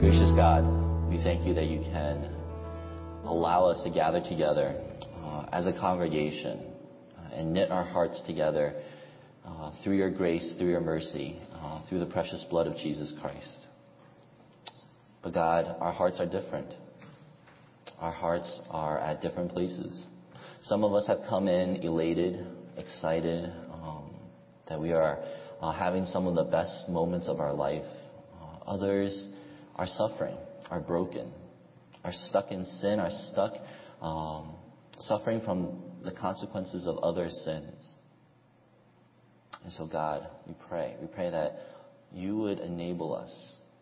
Gracious God, we thank you that you can allow us to gather together as a congregation and knit our hearts together through your grace, through your mercy, through the precious blood of Jesus Christ. But God, our hearts are different. Our hearts are at different places. Some of us have come in elated, excited, that we are having some of the best moments of our life. Others are suffering, are broken, are stuck in sin, are stuck suffering from the consequences of other sins. And so God, we pray that you would enable us,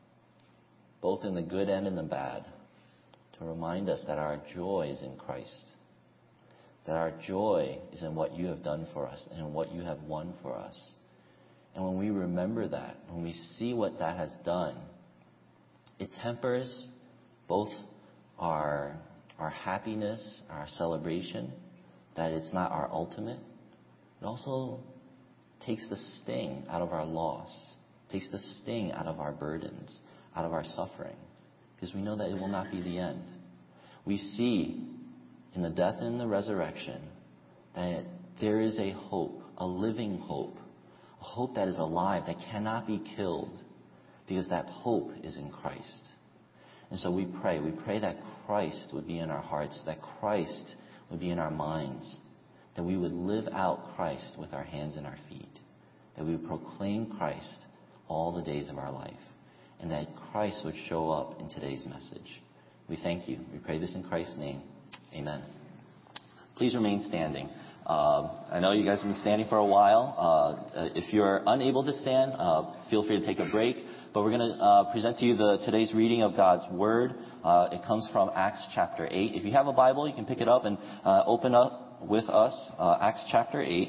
both in the good and in the bad, to remind us that our joy is in Christ, that our joy is in what you have done for us and what you have won for us. And when we remember that, when we see what that has done, it tempers both our happiness, our celebration, that it's not our ultimate. It also takes the sting out of our loss, takes the sting out of our burdens, out of our suffering, because we know that it will not be the end. We see in the death and the resurrection that there is a hope, a living hope, a hope that is alive, that cannot be killed, because that hope is in Christ. And so we pray that Christ would be in our hearts, that Christ would be in our minds, that we would live out Christ with our hands and our feet, that we would proclaim Christ all the days of our life, and that Christ would show up in today's message. We thank you. We pray this in Christ's name. Amen. Please remain standing. I know you guys have been standing for a while. If you're unable to stand, feel free to take a break. But we're going to present to you today's reading of God's Word. It comes from Acts chapter 8. If you have a Bible, you can pick it up and open up with us. Acts chapter 8,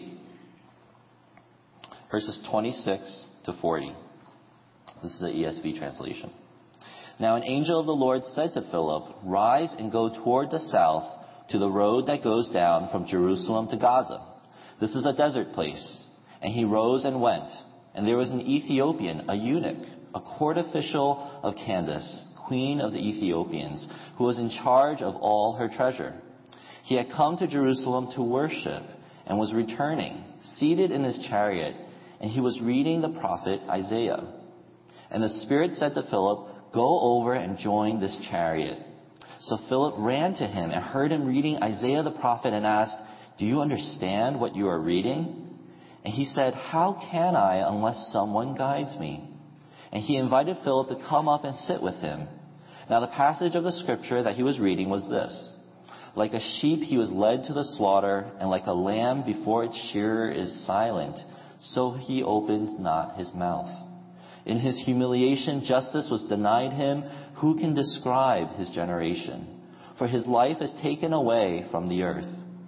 verses 26 to 40. This is the ESV translation. Now an angel of the Lord said to Philip, "Rise and go toward the south to the road that goes down from Jerusalem to Gaza. This is a desert place." And he rose and went. And there was an Ethiopian, a eunuch, a court official of Candace, queen of the Ethiopians, who was in charge of all her treasure. He had come to Jerusalem to worship and was returning, seated in his chariot, and he was reading the prophet Isaiah. And the Spirit said to Philip, "Go over and join this chariot." So Philip ran to him and heard him reading Isaiah the prophet and asked, "Do you understand what you are reading?" And he said, "How can I unless someone guides me?" And he invited Philip to come up and sit with him. Now the passage of the scripture that he was reading was this: "Like a sheep he was led to the slaughter, and like a lamb before its shearer is silent, so he opened not his mouth. In his humiliation justice was denied him. Who can describe his generation? For his life is taken away from the earth."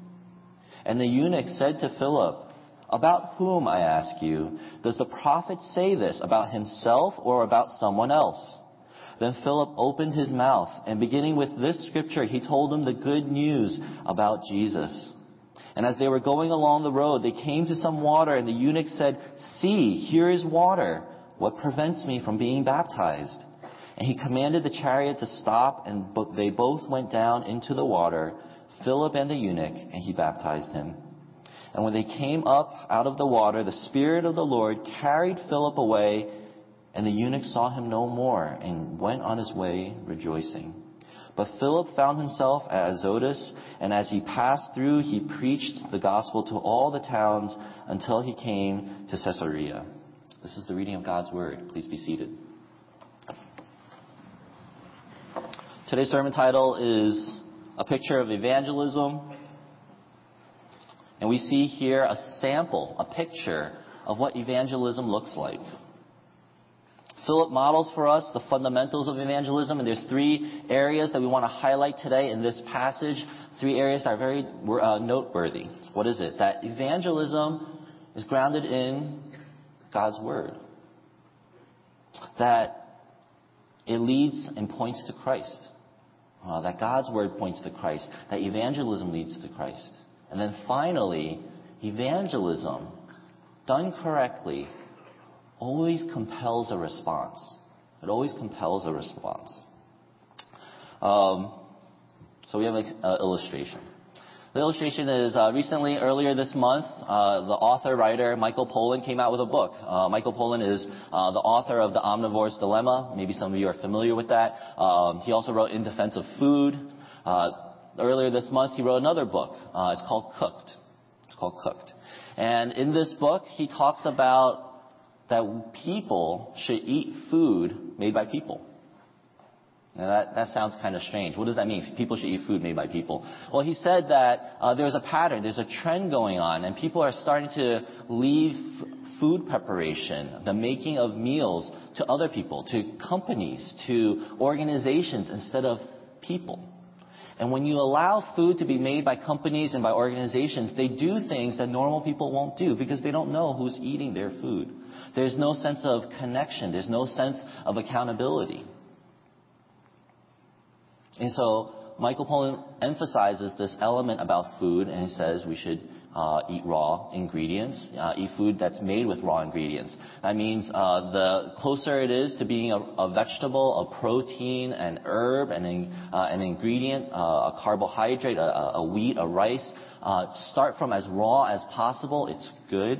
And the eunuch said to Philip, "About whom, I ask you, does the prophet say this, about himself or about someone else?" Then Philip opened his mouth, and beginning with this scripture, he told him the good news about Jesus. And as they were going along the road, they came to some water, and the eunuch said, "See, here is water. What prevents me from being baptized?" And he commanded the chariot to stop, and they both went down into the water, Philip and the eunuch, and he baptized him. And when they came up out of the water, the Spirit of the Lord carried Philip away, and the eunuch saw him no more and went on his way rejoicing. But Philip found himself at Azotus, and as he passed through, he preached the gospel to all the towns until he came to Caesarea. This is the reading of God's Word. Please be seated. Today's sermon title is A Picture of Evangelism. And we see here a sample, a picture of what evangelism looks like. Philip models for us the fundamentals of evangelism, and there's three areas that we want to highlight today in this passage. Three areas that are very noteworthy. What is it? That evangelism is grounded in God's Word. That it leads and points to Christ. That God's Word points to Christ. That evangelism leads to Christ. And then finally, evangelism, done correctly, always compels a response. It always compels a response. So we have an illustration. The illustration is earlier this month, the author-writer Michael Pollan came out with a book. Michael Pollan is the author of The Omnivore's Dilemma. Maybe some of you are familiar with that. He also wrote In Defense of Food. Earlier this month, he wrote another book. It's called Cooked. And in this book, he talks about that people should eat food made by people. Now that sounds kind of strange. What does that mean? People should eat food made by people. Well, he said that there's a pattern, there's a trend going on, and people are starting to leave food preparation, the making of meals, to other people, to companies, to organizations instead of people. And when you allow food to be made by companies and by organizations, they do things that normal people won't do because they don't know who's eating their food. There's no sense of connection. There's no sense of accountability. And so Michael Pollan emphasizes this element about food, and he says we should eat raw ingredients, eat food that's made with raw ingredients. That means the closer it is to being a vegetable, a protein, an herb, an ingredient, a carbohydrate, a wheat, a rice, start from as raw as possible. It's good.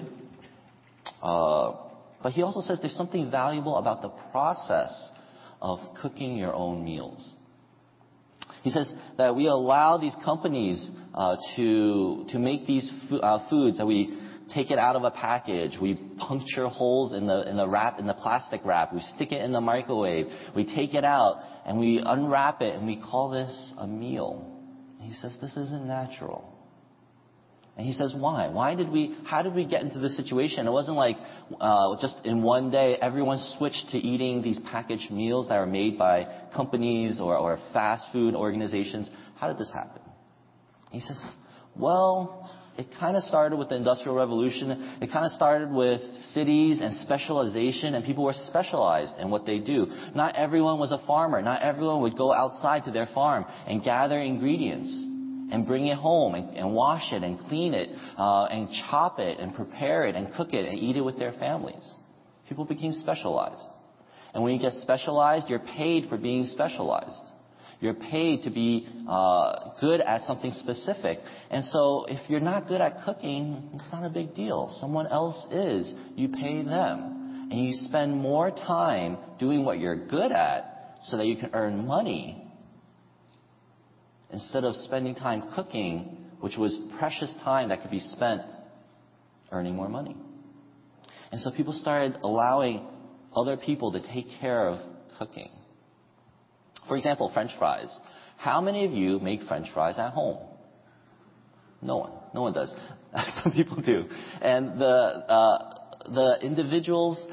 But he also says there's something valuable about the process of cooking your own meals. He says that we allow these companies to make these foods, that we take it out of a package, we puncture holes in the plastic wrap, we stick it in the microwave, we take it out and we unwrap it and we call this a meal. And he says this isn't natural. And he says, why? How did we get into this situation? It wasn't like just in one day everyone switched to eating these packaged meals that are made by companies or fast food organizations. How did this happen? He says, well, it kind of started with the Industrial Revolution. It kind of started with cities and specialization, and people were specialized in what they do. Not everyone was a farmer. Not everyone would go outside to their farm and gather ingredients and bring it home and wash it and clean it and chop it and prepare it and cook it and eat it with their families. People became specialized. And when you get specialized, you're paid for being specialized. You're paid to be good at something specific. And so if you're not good at cooking, it's not a big deal. Someone else is. You pay them. And you spend more time doing what you're good at so that you can earn money, instead of spending time cooking, which was precious time that could be spent earning more money. And so people started allowing other people to take care of cooking. For example, French fries. How many of you make French fries at home? No one. No one does. Some people do. And the individuals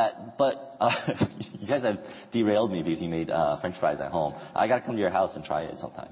you guys have derailed me because you made French fries at home. I got to come to your house and try it sometime.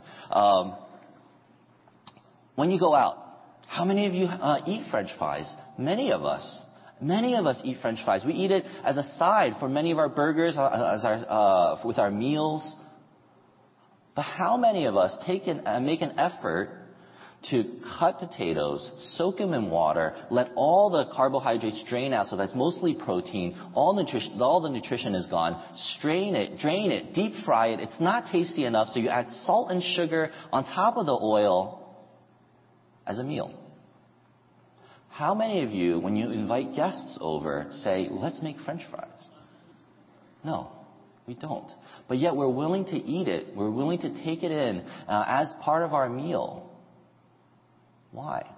When you go out, how many of you eat French fries? Many of us eat French fries. We eat it as a side for many of our burgers, with our meals. But how many of us make an effort to cut potatoes, soak them in water, let all the carbohydrates drain out so that's mostly protein, all the nutrition is gone, strain it, drain it, deep fry it, it's not tasty enough, so you add salt and sugar on top of the oil as a meal. How many of you, when you invite guests over, say, let's make French fries? No, we don't. But yet we're willing to eat it, we're willing to take it in as part of our meal. Why?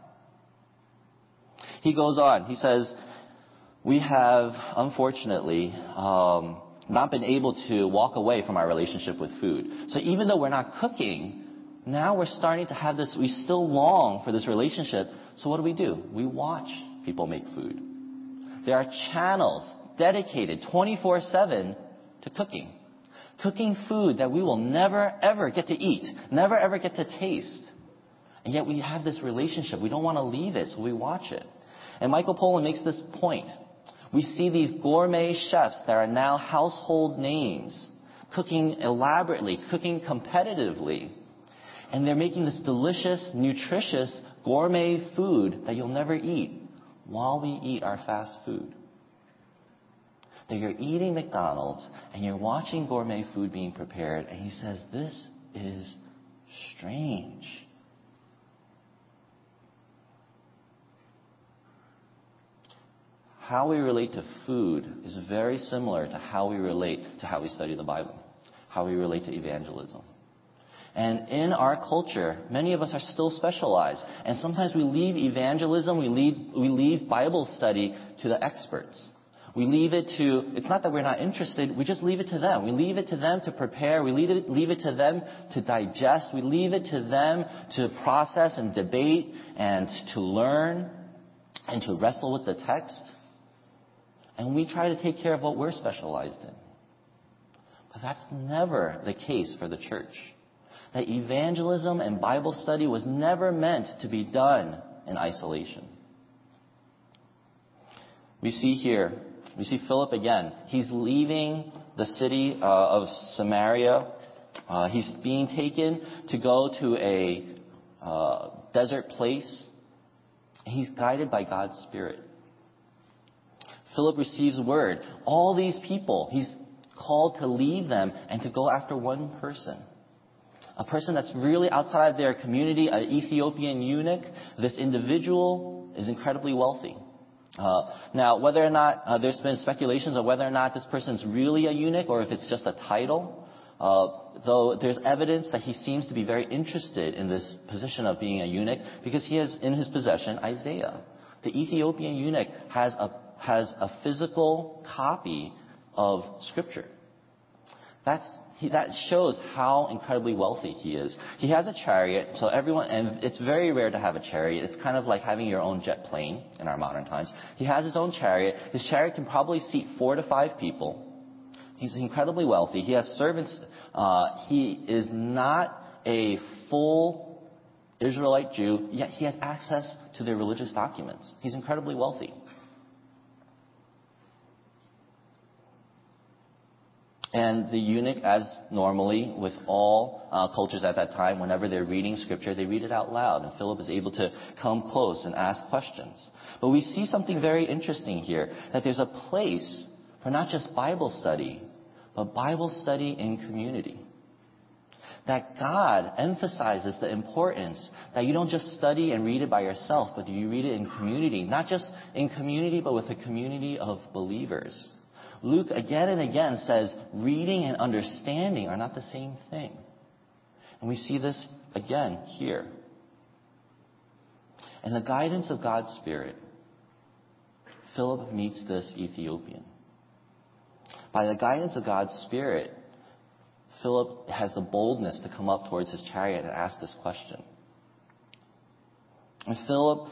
He goes on. He says, we have, unfortunately, not been able to walk away from our relationship with food. So even though we're not cooking, now we're starting to have this, we still long for this relationship. So what do? We watch people make food. There are channels dedicated 24/7 to cooking. Cooking food that we will never ever get to eat, never ever get to taste. And yet we have this relationship. We don't want to leave it, so we watch it. And Michael Pollan makes this point. We see these gourmet chefs that are now household names, cooking elaborately, cooking competitively. And they're making this delicious, nutritious, gourmet food that you'll never eat while we eat our fast food. that you're eating McDonald's and you're watching gourmet food being prepared, and he says, this is strange. How we relate to food is very similar to how we relate to how we study the Bible, how we relate to evangelism. And in our culture, many of us are still specialized. And sometimes we leave evangelism, we leave Bible study to the experts. We leave it to, it's not that we're not interested, we just leave it to them. We leave it to them to prepare, we leave it to them to digest, we leave it to them to process and debate and to learn and to wrestle with the text. And we try to take care of what we're specialized in. But that's never the case for the church. That evangelism and Bible study was never meant to be done in isolation. We see Philip again. He's leaving the city of Samaria. He's being taken to go to a desert place. He's guided by God's Spirit. Philip receives word. All these people, he's called to leave them and to go after one person. A person that's really outside their community, an Ethiopian eunuch. This individual is incredibly wealthy. Now, whether or not, there's been speculations of whether or not this person's really a eunuch or if it's just a title. Though there's evidence that he seems to be very interested in this position of being a eunuch because he has in his possession Isaiah. The Ethiopian eunuch has a physical copy of Scripture. That shows how incredibly wealthy he is. He has a chariot, so and it's very rare to have a chariot. It's kind of like having your own jet plane in our modern times. He has his own chariot. His chariot can probably seat 4 to 5 people. He's incredibly wealthy. He has servants. He is not a full Israelite Jew, yet he has access to their religious documents. He's incredibly wealthy. And the eunuch, as normally with all cultures at that time, whenever they're reading Scripture, they read it out loud. And Philip is able to come close and ask questions. But we see something very interesting here, that there's a place for not just Bible study, but Bible study in community. That God emphasizes the importance that you don't just study and read it by yourself, but you read it in community. Not just in community, but with a community of believers. Luke again and again says reading and understanding are not the same thing. And we see this again here. In the guidance of God's Spirit, Philip meets this Ethiopian. By the guidance of God's Spirit, Philip has the boldness to come up towards his chariot and ask this question. And Philip,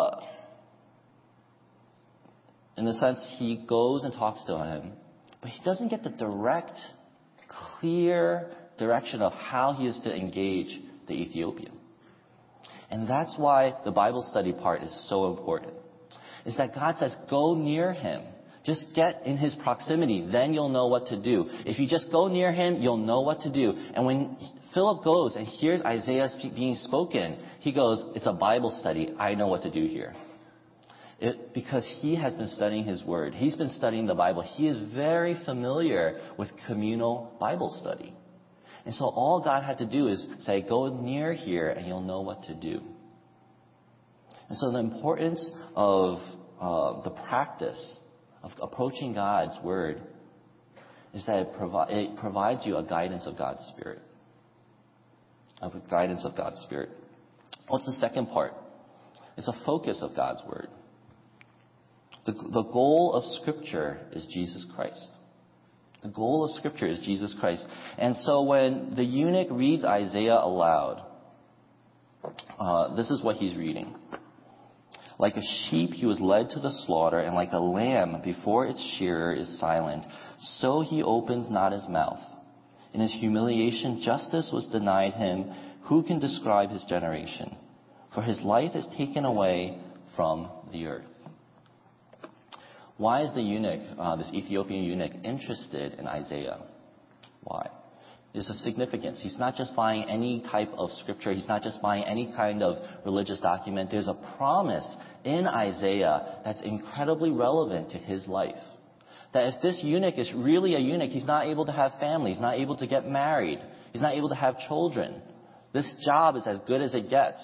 in the sense, he goes and talks to him, but he doesn't get the direct, clear direction of how he is to engage the Ethiopian. And that's why the Bible study part is so important. Is that God says, go near him. Just get in his proximity, then you'll know what to do. If you just go near him, you'll know what to do. And when Philip goes and hears Isaiah being spoken, he goes, it's a Bible study. I know what to do here. Because he has been studying his word. He's been studying the Bible. He is very familiar with communal Bible study. And so all God had to do is say, go near here and you'll know what to do. And so the importance of the practice of approaching God's word is that it provides you a guidance of God's Spirit. A guidance of God's Spirit. What's the second part? It's a focus of God's word. The goal of Scripture is Jesus Christ. The goal of Scripture is Jesus Christ. And so when the eunuch reads Isaiah aloud, this is what he's reading. Like a sheep he was led to the slaughter, and like a lamb before its shearer is silent, so he opens not his mouth. In his humiliation justice was denied him. Who can describe his generation? For his life is taken away from the earth. Why is the eunuch, this Ethiopian eunuch, interested in Isaiah? Why? There's a significance. He's not just buying any type of scripture. He's not just buying any kind of religious document. There's a promise in Isaiah that's incredibly relevant to his life. That if this eunuch is really a eunuch, he's not able to have family, he's not able to get married, he's not able to have children. This job is as good as it gets.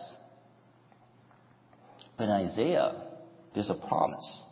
But in Isaiah, there's a promise.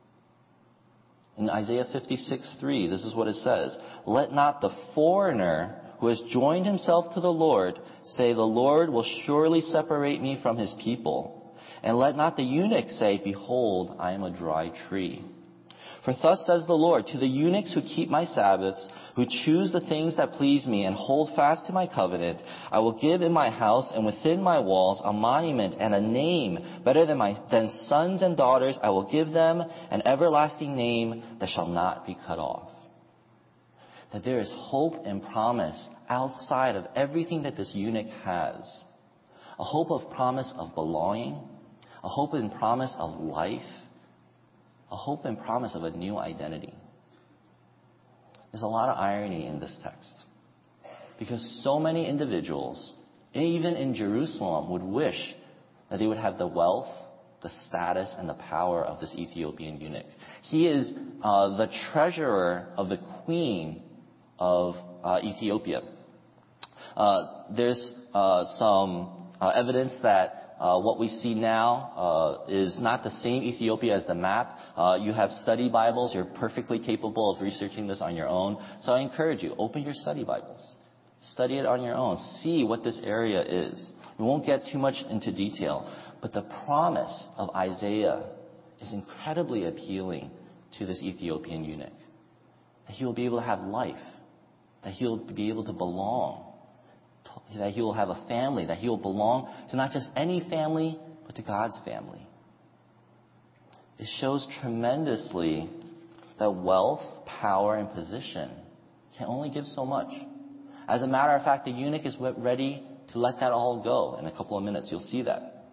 In Isaiah 56:3, this is what it says. Let not the foreigner who has joined himself to the Lord say, the Lord will surely separate me from his people. And let not the eunuch say, behold, I am a dry tree. For thus says the Lord, to the eunuchs who keep my Sabbaths, who choose the things that please me and hold fast to my covenant, I will give in my house and within my walls a monument and a name better than sons and daughters. I will give them an everlasting name that shall not be cut off. That there is hope and promise outside of everything that this eunuch has. A hope of promise of belonging, a hope and promise of life, a hope and promise of a new identity. There's a lot of irony in this text, because so many individuals, even in Jerusalem, would wish that they would have the wealth, the status, and the power of this Ethiopian eunuch. He is the treasurer of the queen of Ethiopia. There's some evidence that what we see now is not the same Ethiopia as the map. You have study Bibles. You're perfectly capable of researching this on your own. So I encourage you, open your study Bibles. Study it on your own. See what this area is. We won't get too much into detail, but the promise of Isaiah is incredibly appealing to this Ethiopian eunuch. That he will be able to have life. That he will be able to belong. That he will have a family, that he will belong to not just any family, but to God's family. It shows tremendously that wealth, power, and position can only give so much. As a matter of fact, the eunuch is ready to let that all go in a couple of minutes. You'll see that.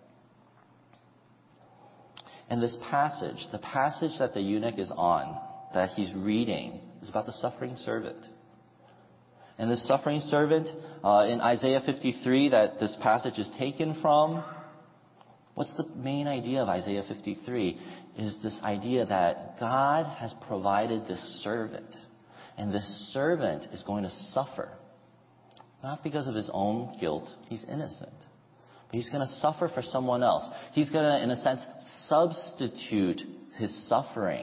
And this passage, the passage that the eunuch is on, that he's reading, is about the suffering servant. And this suffering servant, in Isaiah 53, that this passage is taken from, what's the main idea of Isaiah 53? Is this idea that God has provided this servant. And this servant is going to suffer. Not because of his own guilt. He's innocent. But he's going to suffer for someone else. He's going to, in a sense, substitute his suffering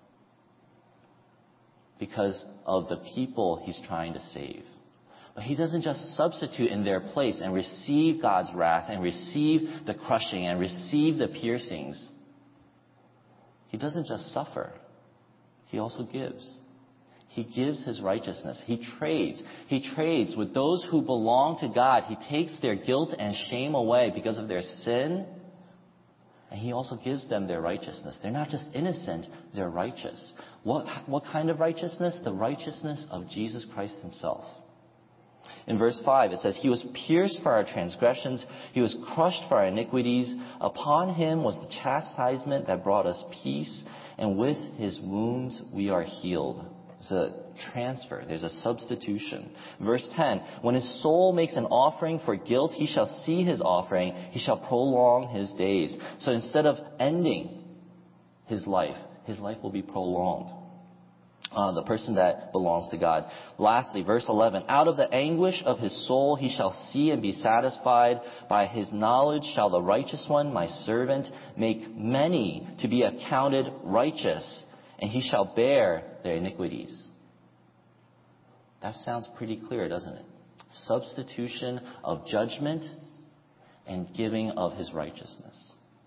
because of the people he's trying to save. But he doesn't just substitute in their place and receive God's wrath and receive the crushing and receive the piercings. He doesn't just suffer. He also gives. He gives his righteousness. He trades. He trades with those who belong to God. He takes their guilt and shame away because of their sin. And he also gives them their righteousness. They're not just innocent, they're righteous. What kind of righteousness? The righteousness of Jesus Christ himself. In verse 5, it says, He was pierced for our transgressions. He was crushed for our iniquities. Upon him was the chastisement that brought us peace. And with his wounds we are healed. There's a transfer. There's a substitution. Verse 10, when his soul makes an offering for guilt, he shall see his offering. He shall prolong his days. So instead of ending his life will be prolonged. The person that belongs to God. Lastly, verse 11, out of the anguish of his soul he shall see and be satisfied. By his knowledge shall the righteous one, my servant, make many to be accounted righteous, and he shall bear their iniquities. That sounds pretty clear, doesn't it? Substitution of judgment and giving of his righteousness.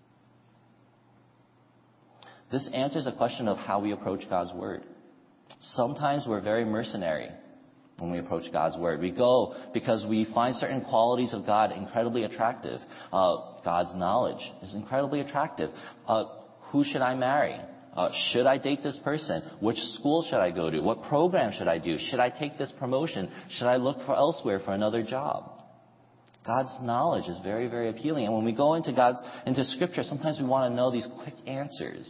This answers a question of how we approach God's word. Sometimes we're very mercenary when we approach God's word. We go because we find certain qualities of God incredibly attractive. God's knowledge is incredibly attractive. Who should I marry? Should I date this person? Which school should I go to? What program should I do? Should I take this promotion? Should I look for elsewhere for another job? God's knowledge is very, very appealing. And when we go into Scripture, sometimes we want to know these quick answers.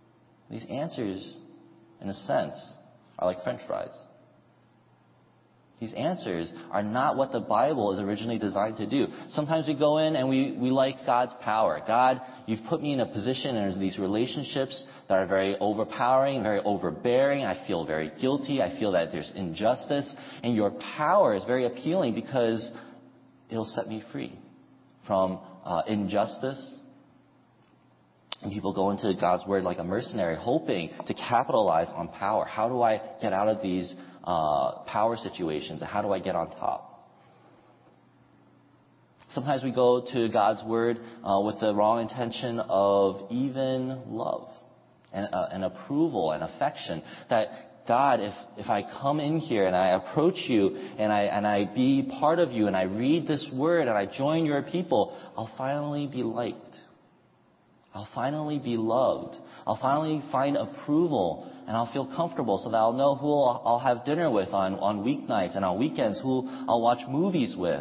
These answers, in a sense, are like French fries. These answers are not what the Bible is originally designed to do. Sometimes we go in and we like God's power. God, you've put me in a position and there's these relationships that are very overpowering, very overbearing. I feel very guilty. I feel that there's injustice. And your power is very appealing because it'll set me free from injustice. And people go into God's word like a mercenary, hoping to capitalize on power. How do I get out of these power situations? How do I get on top? Sometimes we go to God's word with the wrong intention of even love and approval and affection. That God, if I come in here and I approach you and I be part of you and I read this word and I join your people, I'll finally be liked. I'll finally be loved. I'll finally find approval and I'll feel comfortable so that I'll know who I'll have dinner with on weeknights and on weekends, who I'll watch movies with.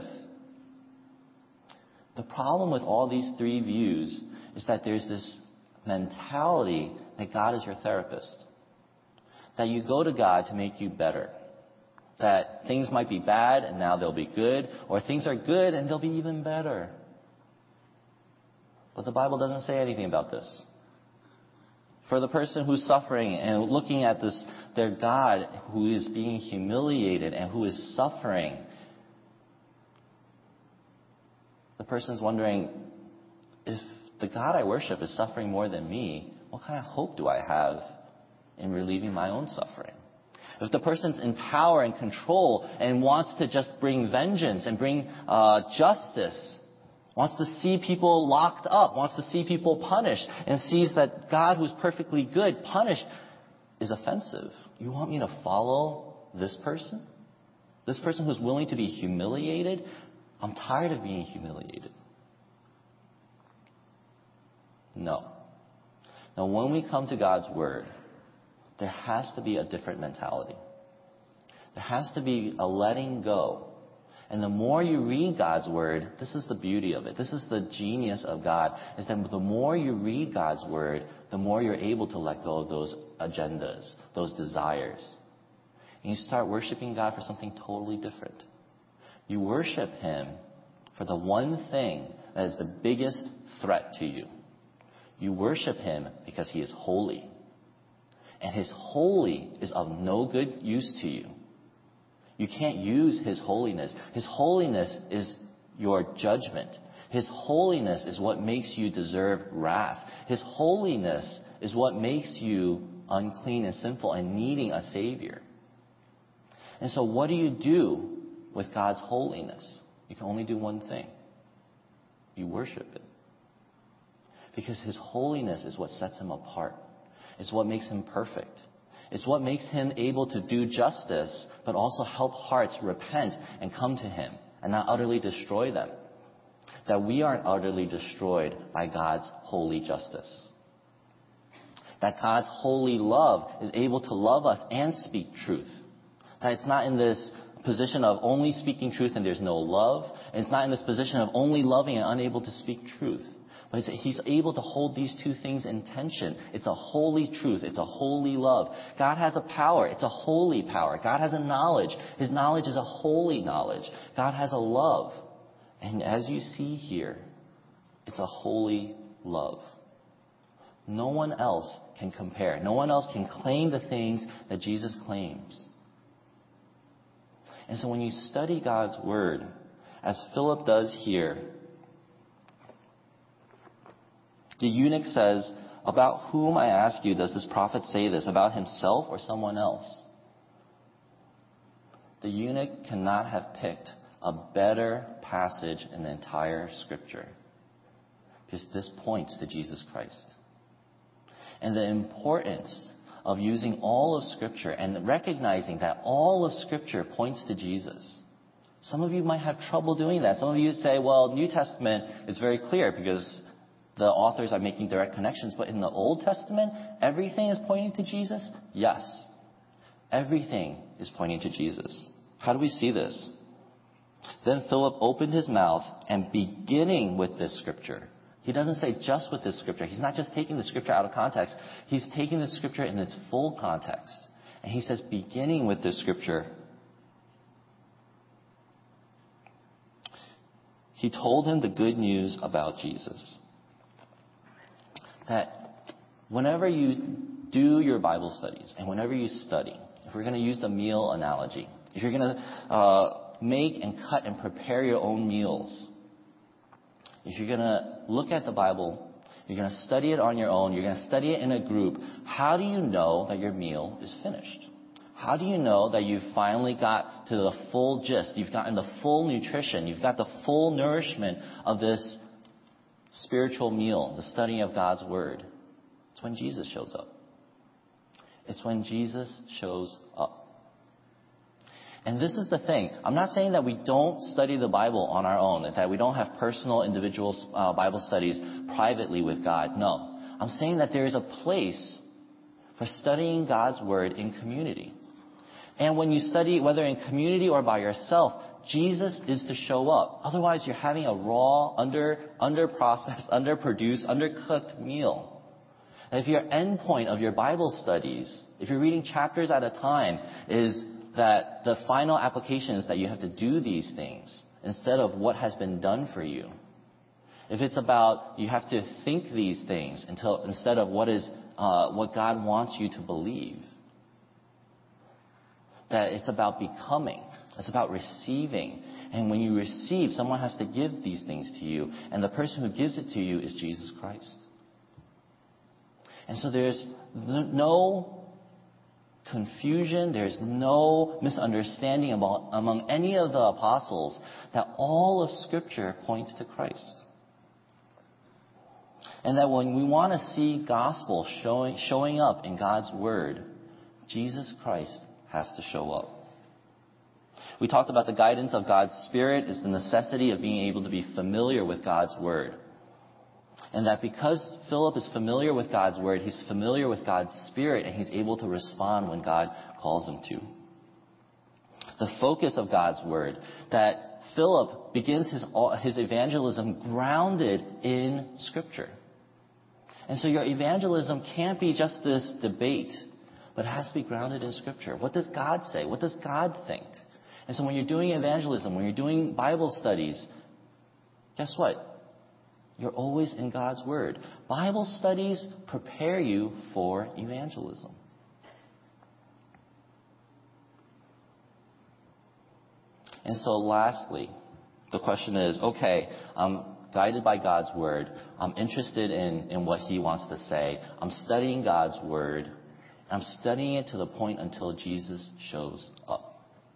The problem with all these three views is that there's this mentality that God is your therapist. That you go to God to make you better. That things might be bad and now they'll be good, or things are good and they'll be even better. But the Bible doesn't say anything about this. For the person who's suffering and looking at this, their God who is being humiliated and who is suffering, the person's wondering, if the God I worship is suffering more than me, what kind of hope do I have in relieving my own suffering? If the person's in power and control and wants to just bring vengeance and bring justice, wants to see people locked up, wants to see people punished, and sees that God who's perfectly good, punished, is offensive. You want me to follow this person? This person who's willing to be humiliated? I'm tired of being humiliated. No. Now, when we come to God's word, there has to be a different mentality. There has to be a letting go. And the more you read God's word, this is the beauty of it. This is the genius of God, is that the more you read God's word, the more you're able to let go of those agendas, those desires. And you start worshiping God for something totally different. You worship Him for the one thing that is the biggest threat to you. You worship Him because He is holy. And His holy is of no good use to you. You can't use His holiness. His holiness is your judgment. His holiness is what makes you deserve wrath. His holiness is what makes you unclean and sinful and needing a Savior. And so what do you do with God's holiness? You can only do one thing. You worship it. Because His holiness is what sets Him apart. It's what makes Him perfect. It's what makes Him able to do justice, but also help hearts repent and come to Him and not utterly destroy them. That we aren't utterly destroyed by God's holy justice. That God's holy love is able to love us and speak truth. That it's not in this position of only speaking truth and there's no love. And it's not in this position of only loving and unable to speak truth. But He's able to hold these two things in tension. It's a holy truth. It's a holy love. God has a power. It's a holy power. God has a knowledge. His knowledge is a holy knowledge. God has a love. And as you see here, it's a holy love. No one else can compare. No one else can claim the things that Jesus claims. And so when you study God's word, as Philip does here, the eunuch says, "About whom, I ask you, does this prophet say this? About himself or someone else?" The eunuch cannot have picked a better passage in the entire Scripture, because this points to Jesus Christ. And the importance of using all of Scripture and recognizing that all of Scripture points to Jesus. Some of you might have trouble doing that. Some of you say, well, New Testament is very clear because the authors are making direct connections. But in the Old Testament, everything is pointing to Jesus? Yes. Everything is pointing to Jesus. How do we see this? Then Philip opened his mouth, and beginning with this Scripture. He doesn't say just with this Scripture. He's not just taking the Scripture out of context. He's taking the Scripture in its full context. And he says, beginning with this Scripture, He told him the good news about Jesus. That whenever you do your Bible studies and whenever you study, if we're going to use the meal analogy, if you're going to make and cut and prepare your own meals, if you're going to look at the Bible, you're going to study it on your own, you're going to study it in a group, how do you know that your meal is finished? How do you know that you've finally got to the full gist, you've gotten the full nutrition, you've got the full nourishment of this spiritual meal, the studying of God's Word? It's when Jesus shows up. It's when Jesus shows up. And this is the thing. I'm not saying that we don't study the Bible on our own, that we don't have personal, individual Bible studies privately with God. No. I'm saying that there is a place for studying God's Word in community. And when you study, whether in community or by yourself, Jesus is to show up. Otherwise, you're having a raw, under-processed, underproduced, undercooked meal. And if your end point of your Bible studies, if you're reading chapters at a time, is that the final application is that you have to do these things instead of what has been done for you. If it's about you have to think these things instead of what God wants you to believe. That it's about becoming. It's about receiving. And when you receive, someone has to give these things to you. And the person who gives it to you is Jesus Christ. And so there's no confusion, there's no misunderstanding among any of the apostles that all of Scripture points to Christ. And that when we want to see gospel showing up in God's Word, Jesus Christ has to show up. We talked about the guidance of God's Spirit is the necessity of being able to be familiar with God's Word. And that because Philip is familiar with God's Word, he's familiar with God's Spirit, and he's able to respond when God calls him to. The focus of God's Word, that Philip begins his evangelism grounded in Scripture. And so your evangelism can't be just this debate, but it has to be grounded in Scripture. What does God say? What does God think? And so when you're doing evangelism, when you're doing Bible studies, guess what? You're always in God's Word. Bible studies prepare you for evangelism. And so lastly, the question is, okay, I'm guided by God's Word. I'm interested in what He wants to say. I'm studying God's Word. I'm studying it to the point until Jesus shows up.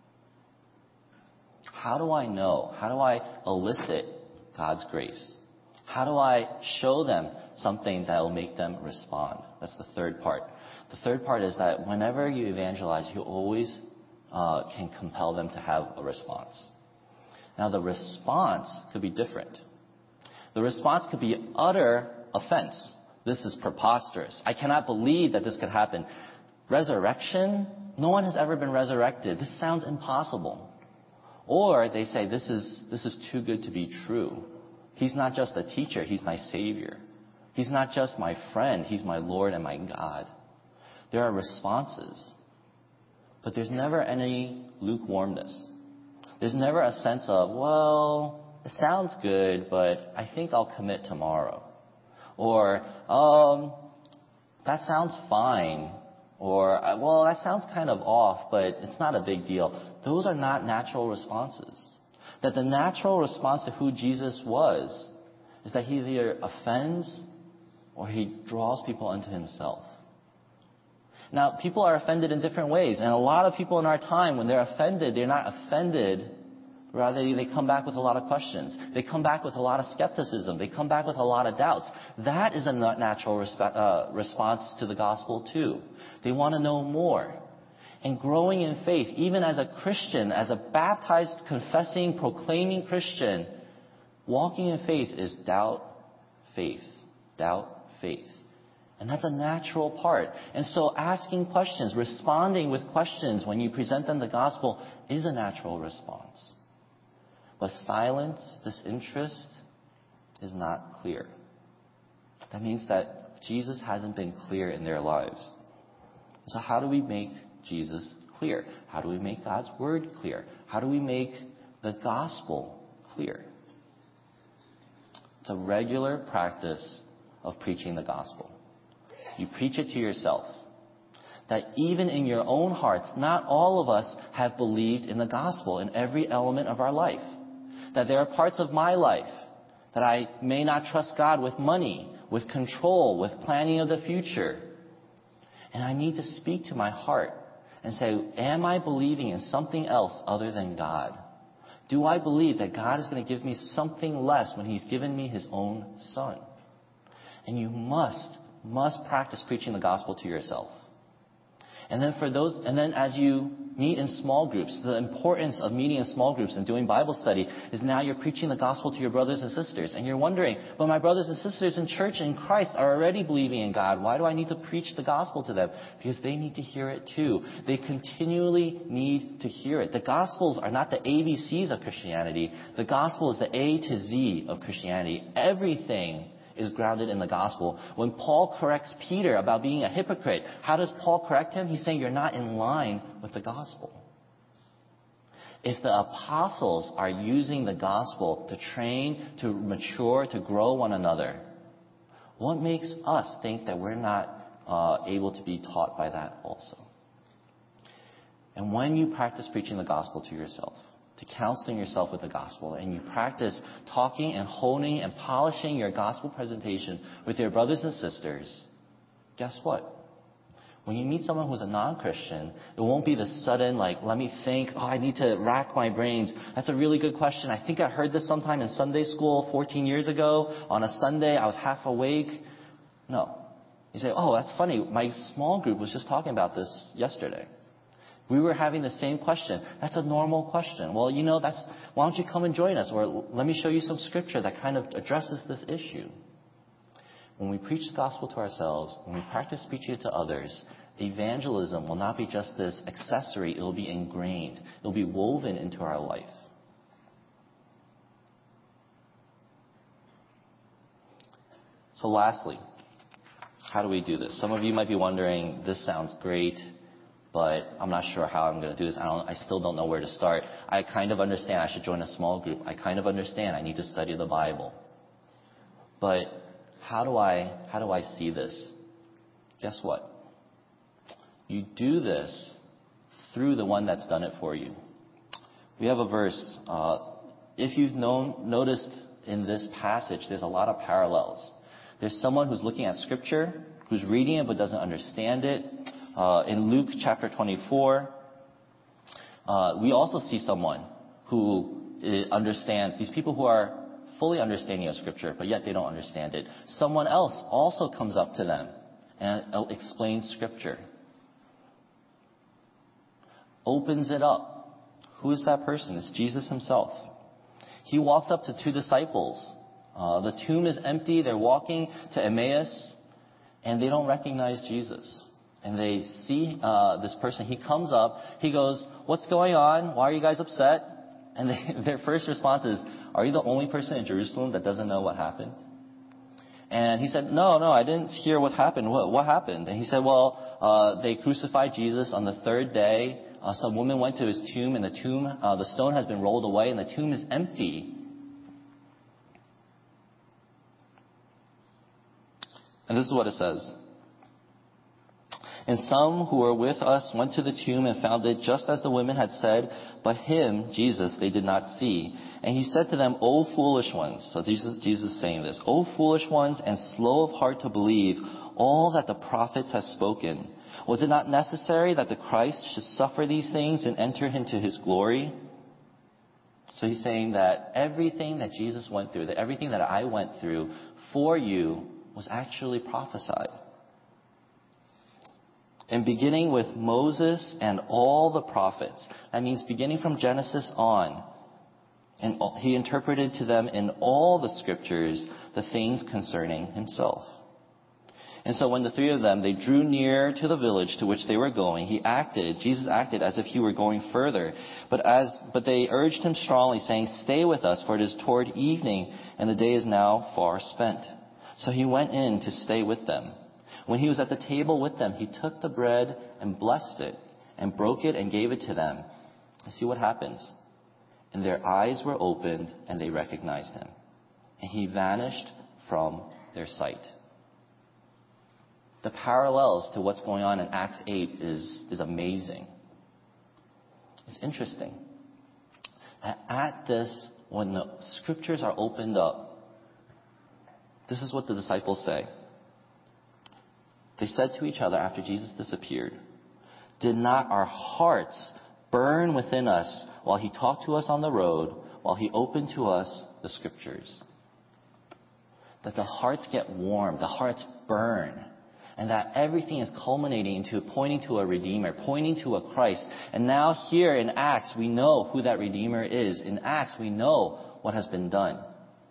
How do I know? How do I elicit God's grace? How do I show them something that will make them respond? That's the third part. The third part is that whenever you evangelize, you always can compel them to have a response. Now, the response could be different. The response could be utter offense. This is preposterous. I cannot believe that this could happen. Resurrection? No one has ever been resurrected. This sounds impossible. Or they say, this is too good to be true. He's not just a teacher, He's my Savior. He's not just my friend, He's my Lord and my God. There are responses. But there's never any lukewarmness. There's never a sense of, well, it sounds good, but I think I'll commit tomorrow. Or, that sounds fine. Or, well, that sounds kind of off, but it's not a big deal. Those are not natural responses. That the natural response to who Jesus was is that He either offends or He draws people unto Himself. Now, people are offended in different ways. And a lot of people in our time, when they're offended, they're not offended. Rather, they come back with a lot of questions. They come back with a lot of skepticism. They come back with a lot of doubts. That is a natural response to the gospel, too. They want to know more. And growing in faith, even as a Christian, as a baptized, confessing, proclaiming Christian, walking in faith is doubt, faith. Doubt, faith. And that's a natural part. And so asking questions, responding with questions when you present them the gospel is a natural response. But silence, disinterest, is not clear. That means that Jesus hasn't been clear in their lives. So how do we make Jesus clear? How do we make God's Word clear? How do we make the gospel clear? It's a regular practice of preaching the gospel. You preach it to yourself. That even in your own hearts, not all of us have believed in the gospel in every element of our life. That there are parts of my life that I may not trust God with money, with control, with planning of the future. And I need to speak to my heart and say, am I believing in something else other than God? Do I believe that God is going to give me something less when He's given me His own Son? And you must practice preaching the gospel to yourself. And then as you meet in small groups, the importance of meeting in small groups and doing Bible study is now you're preaching the gospel to your brothers and sisters. And you're wondering, but my brothers and sisters in church in Christ are already believing in God. Why do I need to preach the gospel to them? Because they need to hear it too. They continually need to hear it. The gospels are not the ABCs of Christianity. The gospel is the A to Z of Christianity. Everything is grounded in the gospel. When Paul corrects Peter about being a hypocrite, how does Paul correct him? He's saying you're not in line with the gospel. If the apostles are using the gospel to train, to mature, to grow one another, what makes us think that we're not able to be taught by that also? And when you practice preaching the gospel to yourself, to counseling yourself with the gospel, and you practice talking and honing and polishing your gospel presentation with your brothers and sisters, guess what? When you meet someone who's a non-Christian, it won't be the sudden, let me think, I need to rack my brains. That's a really good question. I think I heard this sometime in Sunday school 14 years ago. On a Sunday, I was half awake. No. You say, that's funny. My small group was just talking about this yesterday. We were having the same question. That's a normal question. Well, why don't you come and join us? Or let me show you some scripture that kind of addresses this issue. When we preach the gospel to ourselves, when we practice preaching it to others, evangelism will not be just this accessory. It will be ingrained. It will be woven into our life. So lastly, how do we do this? Some of you might be wondering, this sounds great, but I'm not sure how I'm going to do this. I still don't know where to start. I kind of understand I should join a small group. I kind of understand I need to study the Bible. But how do I see this? Guess what? You do this through the one that's done it for you. We have a verse. If you've noticed in this passage, there's a lot of parallels. There's someone who's looking at Scripture, who's reading it but doesn't understand it. In Luke chapter 24, we also see someone who understands, these people who are fully understanding of Scripture, but yet they don't understand it. Someone else also comes up to them and explains Scripture. Opens it up. Who is that person? It's Jesus himself. He walks up to two disciples. The tomb is empty. They're walking to Emmaus, and they don't recognize Jesus. And they see this person. He comes up. He goes, "What's going on? Why are you guys upset?" And their first response is, "Are you the only person in Jerusalem that doesn't know what happened?" And he said, No, I didn't hear what happened. What happened? And he said, they crucified Jesus on the third day. Some woman went to his tomb, and the stone has been rolled away, and the tomb is empty. And this is what it says. And some who were with us went to the tomb and found it just as the women had said, but him, Jesus, they did not see. And he said to them, O foolish ones. So Jesus saying this, O foolish ones and slow of heart to believe all that the prophets have spoken. Was it not necessary that the Christ should suffer these things and enter into his glory? So he's saying that everything that Jesus went through, that everything that I went through for you was actually prophesied. And beginning with Moses and all the prophets, that means beginning from Genesis on, and he interpreted to them in all the scriptures the things concerning himself. And so when the three of them, they drew near to the village to which they were going, Jesus acted as if he were going further. But they urged him strongly, saying, Stay with us, for it is toward evening, and the day is now far spent. So he went in to stay with them. When he was at the table with them, he took the bread and blessed it and broke it and gave it to them. And see what happens. And their eyes were opened and they recognized him. and he vanished from their sight. The parallels to what's going on in Acts 8 is amazing. It's interesting. At this, when the scriptures are opened up, this is what the disciples say. They said to each other after Jesus disappeared, "Did not our hearts burn within us while he talked to us on the road, while he opened to us the scriptures?" That the hearts get warm, the hearts burn, and that everything is culminating into pointing to a Redeemer, pointing to a Christ. And now here in Acts, we know who that Redeemer is. In Acts, we know what has been done.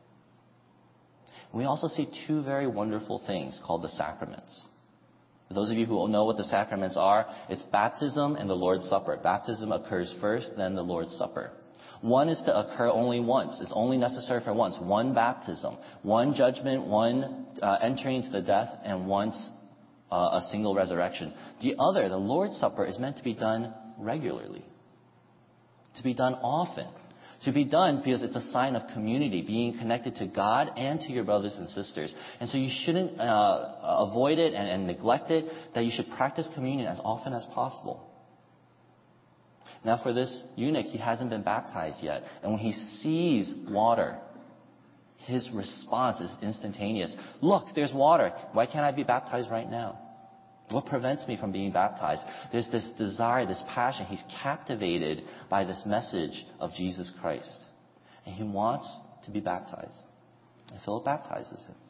We also see two very wonderful things called the sacraments. For those of you who know what the sacraments are, it's baptism and the Lord's Supper. Baptism occurs first, then the Lord's Supper. One is to occur only once. It's only necessary for once. One baptism, one judgment, one entering into the death, and once a single resurrection. The other, the Lord's Supper, is meant to be done regularly, to be done often, to be done because it's a sign of community, being connected to God and to your brothers and sisters. And so you shouldn't avoid it and neglect it, that you should practice communion as often as possible. Now for this eunuch, he hasn't been baptized yet. And when he sees water, his response is instantaneous. "Look, there's water. Why can't I be baptized right now? What prevents me from being baptized?" There's this desire, this passion. He's captivated by this message of Jesus Christ. And he wants to be baptized. And Philip baptizes him.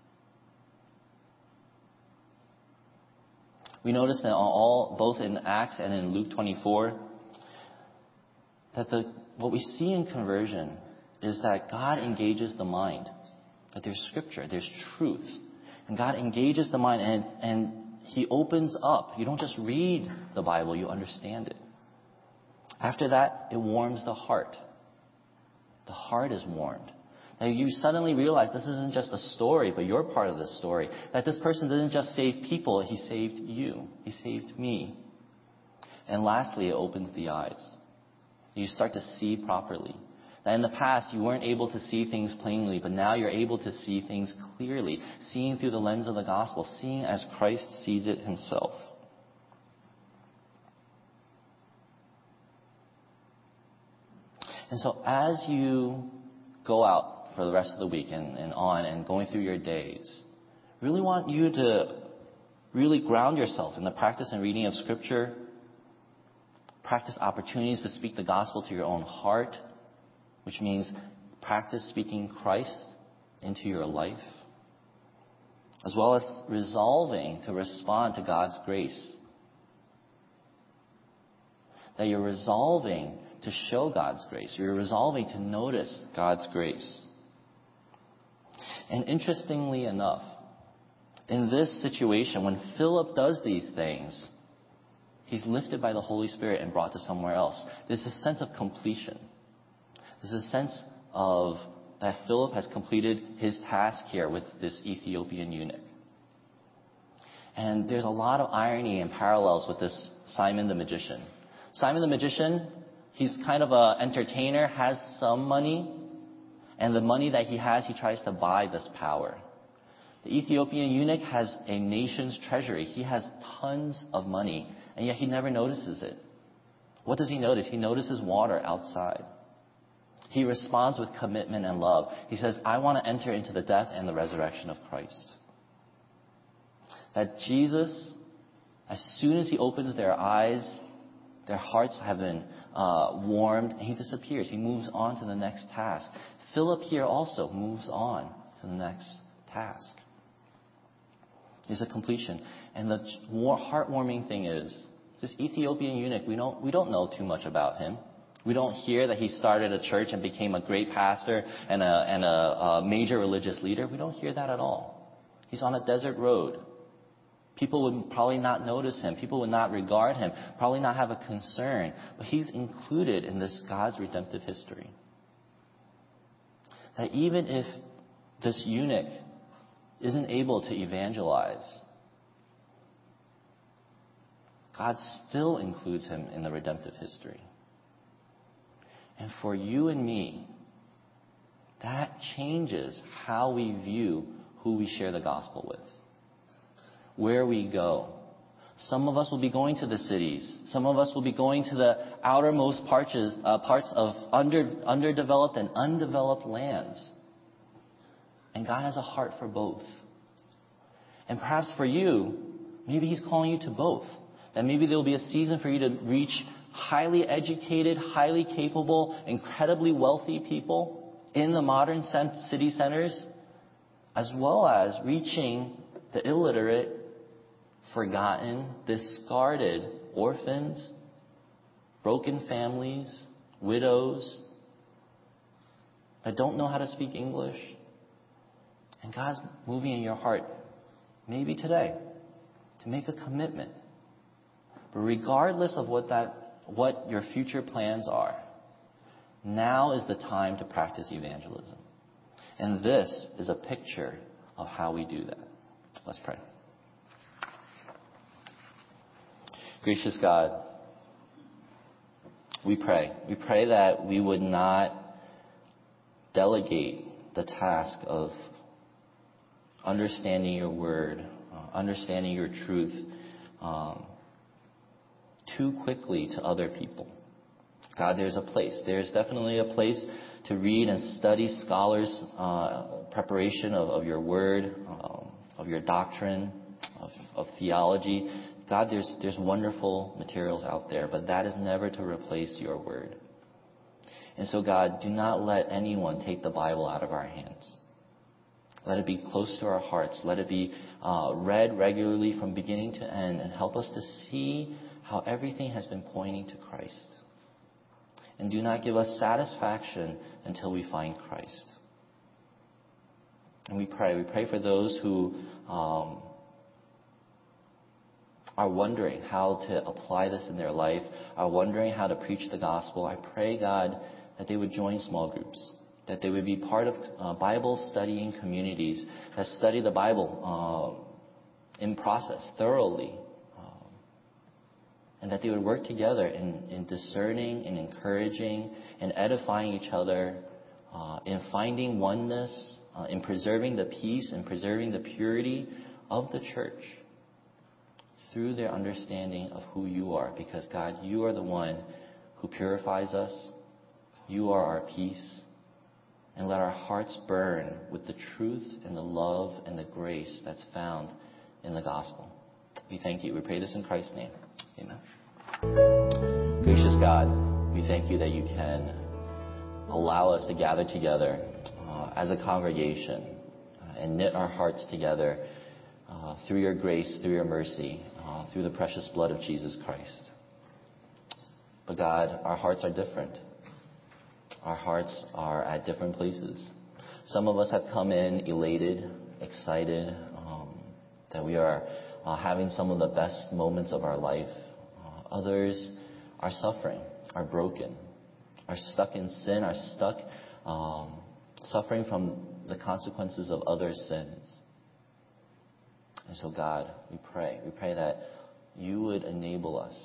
We notice that both in Acts and in Luke 24, that what we see in conversion is that God engages the mind. That there's scripture, there's truth. And God engages the mind and he opens up. You don't just read the Bible, you understand it. After that, it warms the heart. The heart is warmed. That you suddenly realize this isn't just a story, but you're part of the story. That this person didn't just save people, he saved you. He saved me. And lastly, it opens the eyes. You start to see properly. That in the past, you weren't able to see things plainly, but now you're able to see things clearly, seeing through the lens of the gospel, seeing as Christ sees it himself. And so as you go out for the rest of the week and on and going through your days, I really want you to really ground yourself in the practice and reading of Scripture, practice opportunities to speak the gospel to your own heart, which means practice speaking Christ into your life, as well as resolving to respond to God's grace. That you're resolving to show God's grace. You're resolving to notice God's grace. And interestingly enough, in this situation, when Philip does these things, he's lifted by the Holy Spirit and brought to somewhere else. There's a sense of completion. There's a sense of that Philip has completed his task here with this Ethiopian eunuch. And there's a lot of irony and parallels with this Simon the magician. Simon the magician, he's kind of an entertainer, has some money, and the money that he has, he tries to buy this power. The Ethiopian eunuch has a nation's treasury. He has tons of money, and yet he never notices it. What does he notice? He notices water outside. He responds with commitment and love. He says, "I want to enter into the death and the resurrection of Christ." That Jesus, as soon as he opens their eyes, their hearts have been warmed, and he disappears. He moves on to the next task. Philip here also moves on to the next task. There's a completion. And the heartwarming thing is, this Ethiopian eunuch, we don't know too much about him. We don't hear that he started a church and became a great pastor and a major religious leader. We don't hear that at all. He's on a desert road. People would probably not notice him. People would not regard him, probably not have a concern. But he's included in this God's redemptive history. That even if this eunuch isn't able to evangelize, God still includes him in the redemptive history. And for you and me, that changes how we view who we share the gospel with, where we go. Some of us will be going to the cities. Some of us will be going to the outermost parts of underdeveloped and undeveloped lands. And God has a heart for both. And perhaps for you, maybe He's calling you to both. That maybe there will be a season for you to reach highly educated, highly capable, incredibly wealthy people in the modern city centers, as well as reaching the illiterate, forgotten, discarded orphans, broken families, widows that don't know how to speak English. And God's moving in your heart, maybe today, to make a commitment. But regardless of what your future plans are, now is the time to practice evangelism. And this is a picture of how we do that. Let's pray. Gracious God, we pray. We pray that we would not delegate the task of understanding your word, understanding your truth too quickly to other people. God, there's a place. There's definitely a place to read and study scholars' preparation of your word, of your doctrine, of theology. God, there's wonderful materials out there, but that is never to replace your word. And so, God, do not let anyone take the Bible out of our hands. Let it be close to our hearts. Let it be read regularly from beginning to end, and help us to see how everything has been pointing to Christ. And do not give us satisfaction until we find Christ. And we pray for those who are wondering how to apply this in their life, are wondering how to preach the gospel. I pray, God, that they would join small groups, that they would be part of Bible studying communities that study the Bible in process, thoroughly, and that they would work together in discerning and encouraging and edifying each other, in finding oneness, in preserving the peace and preserving the purity of the church through their understanding of who you are. Because, God, you are the one who purifies us. You are our peace. And let our hearts burn with the truth and the love and the grace that's found in the gospel. We thank you. We pray this in Christ's name. Amen. Gracious God, we thank you that you can allow us to gather together as a congregation and knit our hearts together through your grace, through your mercy, through the precious blood of Jesus Christ. But God, our hearts are different. Our hearts are at different places. Some of us have come in elated, excited, that we are having some of the best moments of our life. Others are suffering, are broken, are stuck in sin, are stuck suffering from the consequences of other sins. And so, God, we pray that you would enable us,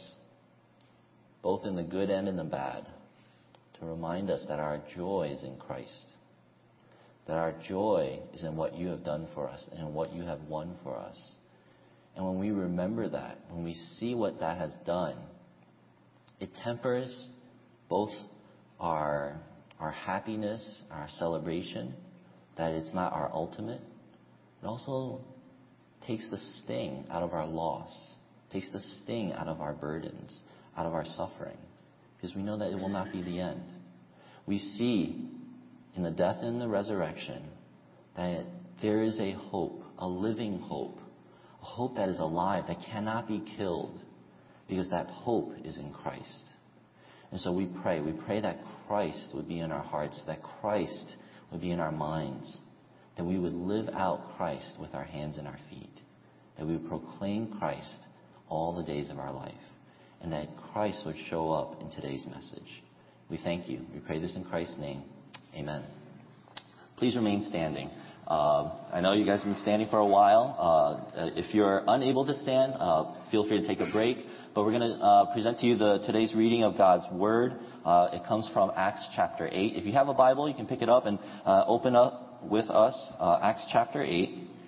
both in the good and in the bad, to remind us that our joy is in Christ, that our joy is in what you have done for us and what you have won for us. And when we remember that, when we see what that has done, it tempers both our happiness, our celebration, that it's not our ultimate. It also takes the sting out of our loss, takes the sting out of our burdens, out of our suffering, because we know that it will not be the end. We see in the death and the resurrection that there is a hope, a living hope, a hope that is alive, that cannot be killed, because that hope is in Christ. And so we pray that Christ would be in our hearts, that Christ would be in our minds, that we would live out Christ with our hands and our feet, that we would proclaim Christ all the days of our life, and that Christ would show up in today's message. We thank you. We pray this in Christ's name. Amen. Please remain standing. I know you guys have been standing for a while. If you're unable to stand, feel free to take a break. But we're going to present to you today's reading of God's Word. It comes from Acts chapter 8. If you have a Bible, you can pick it up and open up with us. Acts chapter 8,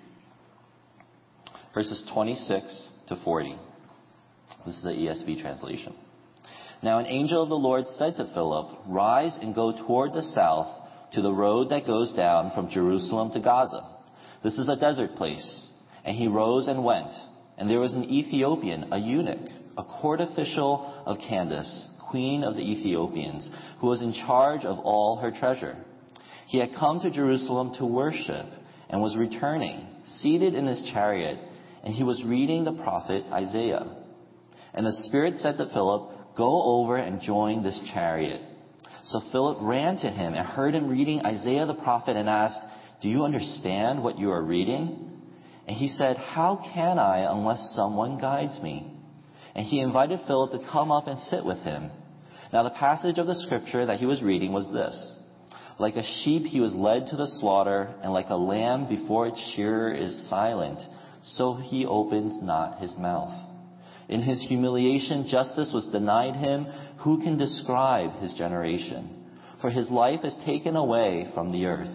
verses 26 to 40. This is the ESV translation. Now an angel of the Lord said to Philip, "Rise and go toward the south to the road that goes down from Jerusalem to Gaza. This is a desert place." And he rose and went. And there was an Ethiopian, a eunuch, a court official of Candace, queen of the Ethiopians, who was in charge of all her treasure. He had come to Jerusalem to worship and was returning, seated in his chariot, and he was reading the prophet Isaiah. And the Spirit said to Philip, "Go over and join this chariot." So Philip ran to him and heard him reading Isaiah the prophet and asked, "Do you understand what you are reading?" And he said, "How can I unless someone guides me?" And he invited Philip to come up and sit with him. Now the passage of the scripture that he was reading was this: "Like a sheep he was led to the slaughter, and like a lamb before its shearer is silent, so he opened not his mouth. In his humiliation justice was denied him. Who can describe his generation? For his life is taken away from the earth."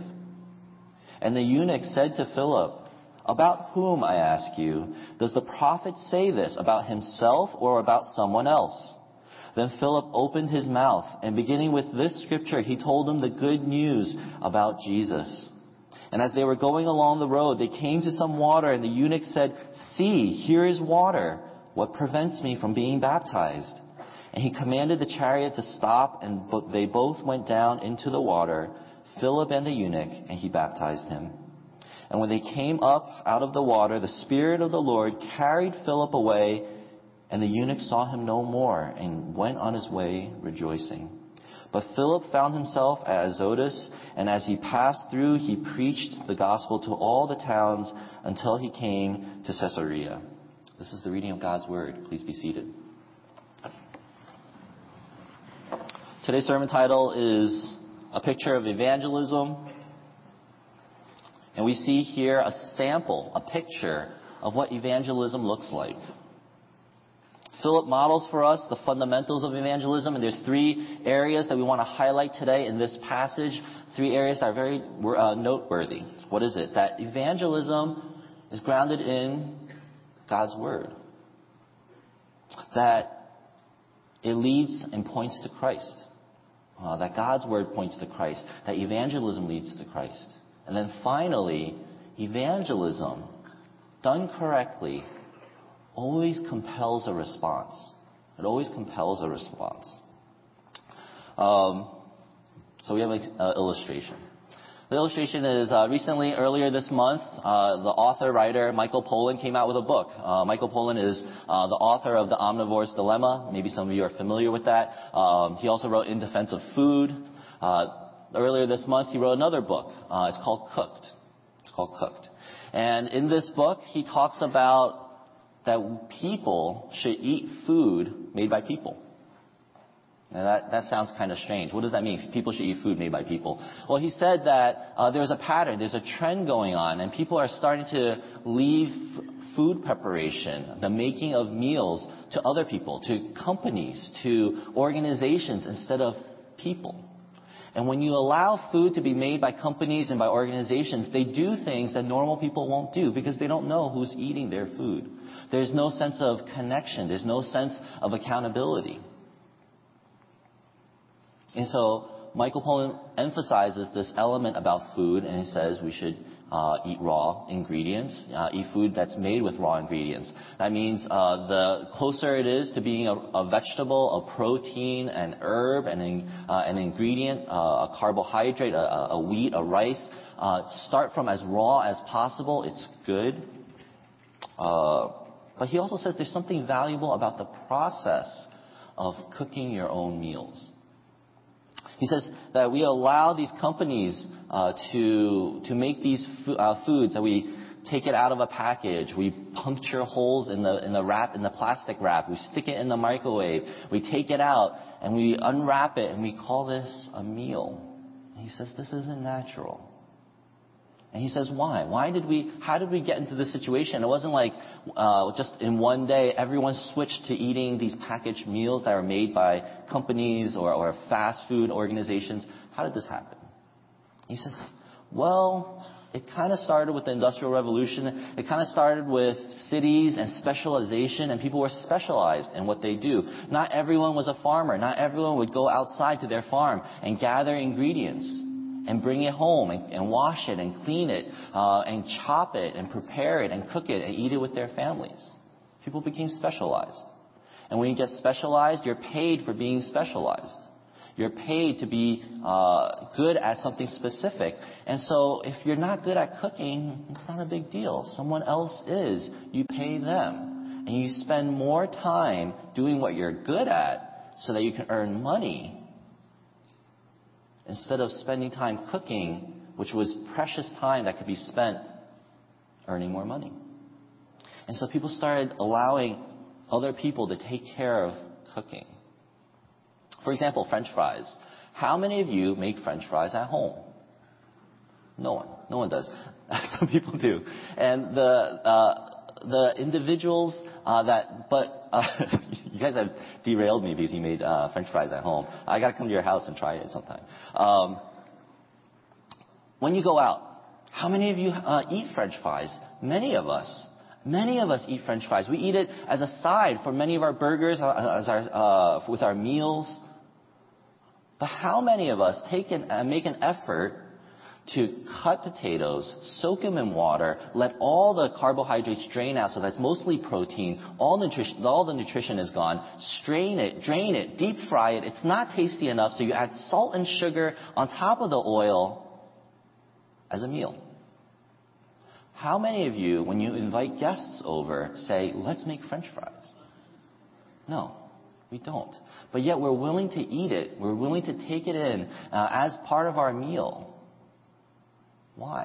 And the eunuch said to Philip, "About whom, I ask you, does the prophet say this, about himself or about someone else?" Then Philip opened his mouth, and beginning with this scripture, he told him the good news about Jesus. And as they were going along the road, they came to some water, and the eunuch said, "See, here is water. What prevents me from being baptized?" And he commanded the chariot to stop, and they both went down into the water, Philip and the eunuch, and he baptized him. And when they came up out of the water, the Spirit of the Lord carried Philip away, and the eunuch saw him no more and went on his way rejoicing. But Philip found himself at Azotus, and as he passed through, he preached the gospel to all the towns until he came to Caesarea. This is the reading of God's Word. Please be seated. Today's sermon title is A Picture of Evangelism. And we see here a sample, a picture of what evangelism looks like. Philip models for us the fundamentals of evangelism, and there's 3 areas that we want to highlight today in this passage. 3 areas that are very noteworthy. What is it? That evangelism is grounded in God's Word. That it leads and points to Christ. That God's Word points to Christ. That evangelism leads to Christ. And then finally, evangelism, done correctly, always compels a response. It always compels a response. So we have an illustration. The illustration is earlier this month, the author, writer Michael Pollan came out with a book. Michael Pollan is the author of The Omnivore's Dilemma. Maybe some of you are familiar with that. He also wrote In Defense of Food. Earlier this month, he wrote another book. It's called Cooked. And in this book, he talks about that people should eat food made by people. Now that sounds kind of strange. What does that mean? People should eat food made by people. Well, he said that there's a pattern, there's a trend going on, and people are starting to leave food preparation, the making of meals, to other people, to companies, to organizations instead of people. And when you allow food to be made by companies and by organizations, they do things that normal people won't do because they don't know who's eating their food. There's no sense of connection. There's no sense of accountability. And so Michael Pollan emphasizes this element about food, and he says we should eat raw ingredients, eat food that's made with raw ingredients. That means the closer it is to being a vegetable, a protein, an herb, an ingredient, a carbohydrate, a wheat, a rice, start from as raw as possible. It's good. But he also says there's something valuable about the process of cooking your own meals. He says that we allow these companies to make these foods, that we take it out of a package, we puncture holes in the wrap, in the plastic wrap, we stick it in the microwave, we take it out and we unwrap it and we call this a meal. And he says this isn't natural. And he says, why? How did we get into this situation? It wasn't like just in one day everyone switched to eating these packaged meals that are made by companies or fast food organizations. How did this happen? He says, well, it kind of started with the Industrial Revolution. It kind of started with cities and specialization, and people were specialized in what they do. Not everyone was a farmer. Not everyone would go outside to their farm and gather ingredients and bring it home and wash it and clean it and chop it and prepare it and cook it and eat it with their families. People became specialized. And when you get specialized, you're paid for being specialized. You're paid to be good at something specific. And so if you're not good at cooking, it's not a big deal. Someone else is. You pay them. And you spend more time doing what you're good at so that you can earn money instead of spending time cooking, which was precious time that could be spent earning more money. And so people started allowing other people to take care of cooking. For example, French fries. How many of you make French fries at home? No one. No one does. Some people do. And the individuals you guys have derailed me because you made French fries at home. I got to come to your house and try it sometime. When you go out, how many of you eat French fries? Many of us. Many of us eat French fries. We eat it as a side for many of our burgers, with our meals. But how many of us make an effort to cut potatoes, soak them in water, let all the carbohydrates drain out so that's mostly protein, all the nutrition is gone, strain it, drain it, deep fry it. It's not tasty enough, so you add salt and sugar on top of the oil as a meal. How many of you, when you invite guests over, say, let's make French fries? No, we don't. But yet we're willing to eat it. We're willing to take it in as part of our meal. Why?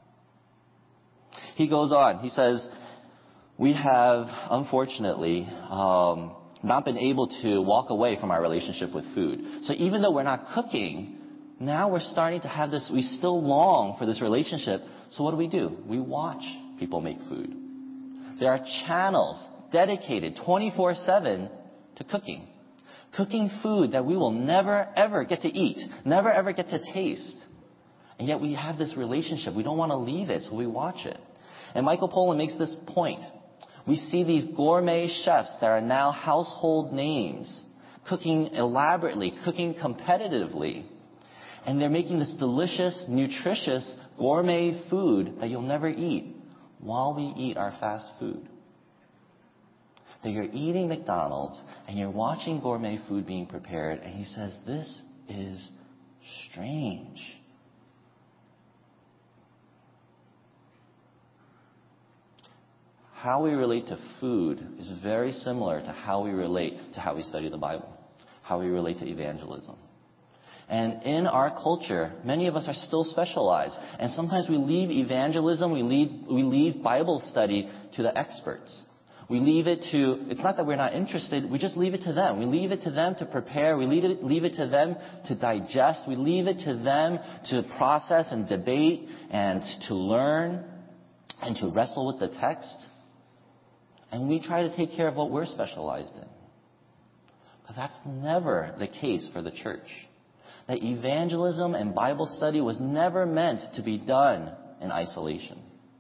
He goes on. He says, we have, unfortunately, not been able to walk away from our relationship with food. So even though we're not cooking, now we're starting to have this, we still long for this relationship. So what do? We watch people make food. There are channels dedicated 24/7 to cooking. Cooking food that we will never ever get to eat, never ever get to taste. And yet we have this relationship. We don't want to leave it, so we watch it. And Michael Pollan makes this point. We see these gourmet chefs that are now household names, cooking elaborately, cooking competitively. And they're making this delicious, nutritious, gourmet food that you'll never eat while we eat our fast food. That you're eating McDonald's and you're watching gourmet food being prepared, and he says, this is strange. How we relate to food is very similar to how we relate to how we study the Bible, how we relate to evangelism. And in our culture, many of us are still specialized. And sometimes we leave evangelism, we leave Bible study to the experts. We leave it to, it's not that we're not interested, we just leave it to them. We leave it to them to prepare, we leave it to them to digest, we leave it to them to process and debate and to learn and to wrestle with the text. And we try to take care of what we're specialized in. But that's never the case for the church. That evangelism and Bible study was never meant to be done in isolation.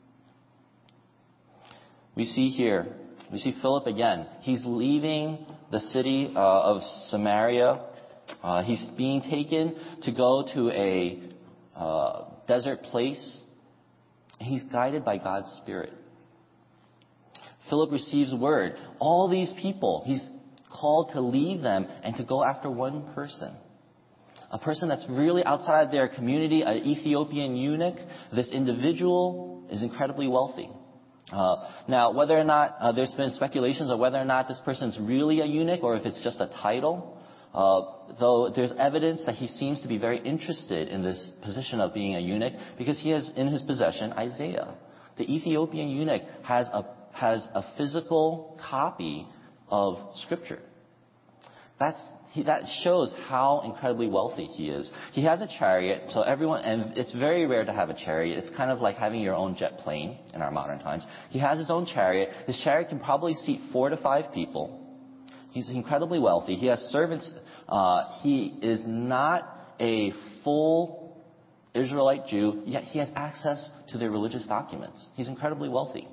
We see Philip again. He's leaving the city of Samaria. He's being taken to go to a desert place. He's guided by God's Spirit. Philip receives word. All these people, he's called to leave them and to go after one person. A person that's really outside their community, an Ethiopian eunuch. This individual is incredibly wealthy. Now, whether or not there's been speculations of whether or not this person's really a eunuch or if it's just a title, though there's evidence that he seems to be very interested in this position of being a eunuch because he has in his possession Isaiah. The Ethiopian eunuch has a physical copy of Scripture. that shows how incredibly wealthy he is. He has a chariot, so everyone, and it's very rare to have a chariot. It's kind of like having your own jet plane in our modern times. He has his own chariot. His chariot can probably seat 4 to 5 people. He's incredibly wealthy. He has servants. He is not a full Israelite Jew, yet he has access to their religious documents. He's incredibly wealthy.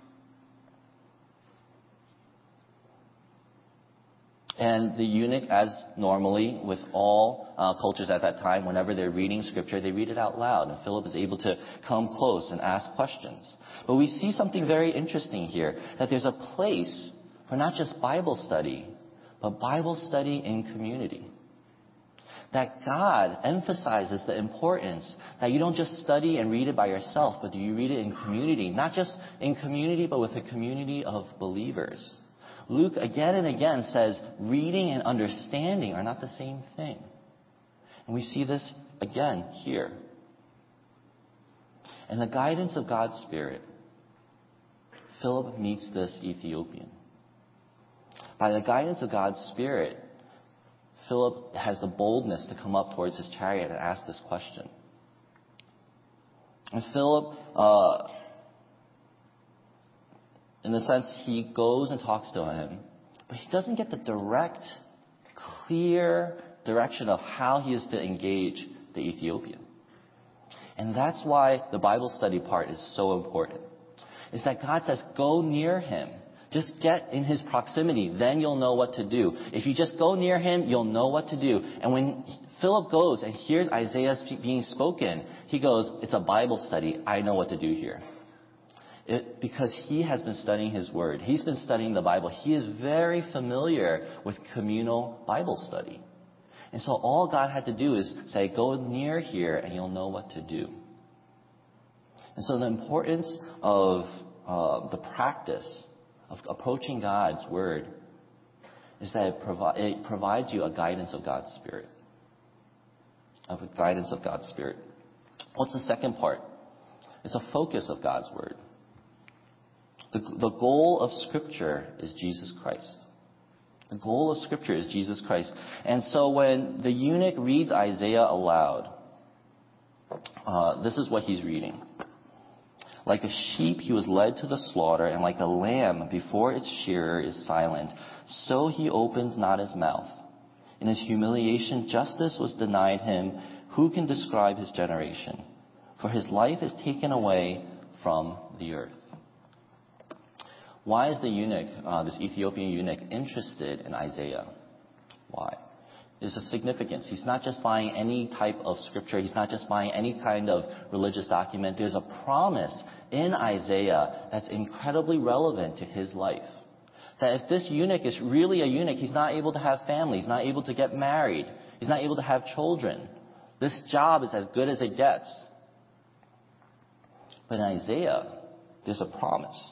And the eunuch, as normally with all cultures at that time, whenever they're reading scripture, they read it out loud. And Philip is able to come close and ask questions. But we see something very interesting here, that there's a place for not just Bible study, but Bible study in community. That God emphasizes the importance that you don't just study and read it by yourself, but you read it in community. Not just in community, but with a community of believers. Luke again and again says reading and understanding are not the same thing. And we see this again here. And the guidance of God's Spirit, Philip meets this Ethiopian. By the guidance of God's Spirit, Philip has the boldness to come up towards his chariot and ask this question. And Philip, in the sense, he goes and talks to him, but he doesn't get the direct, clear direction of how he is to engage the Ethiopian. And that's why the Bible study part is so important. Is that God says, go near him. Just get in his proximity, then you'll know what to do. If you just go near him, you'll know what to do. And when Philip goes and hears Isaiah being spoken, he goes, it's a Bible study. I know what to do here. Because he has been studying his word. He's been studying the Bible. He is very familiar with communal Bible study. And so all God had to do is say, go near here and you'll know what to do. And so the importance of the practice of approaching God's word is that it provides you a guidance of God's Spirit. A guidance of God's Spirit. What's the second part? It's a focus of God's word. The goal of Scripture is Jesus Christ. The goal of Scripture is Jesus Christ. And so when the eunuch reads Isaiah aloud, this is what he's reading. Like a sheep he was led to the slaughter, and like a lamb before its shearer is silent, so he opens not his mouth. In his humiliation justice was denied him. Who can describe his generation? For his life is taken away from the earth. Why is the eunuch, this Ethiopian eunuch, interested in Isaiah? Why? There's a significance. He's not just buying any type of scripture. He's not just buying any kind of religious document. There's a promise in Isaiah that's incredibly relevant to his life. That if this eunuch is really a eunuch, he's not able to have family. He's not able to get married. He's not able to have children. This job is as good as it gets. But in Isaiah, there's a promise.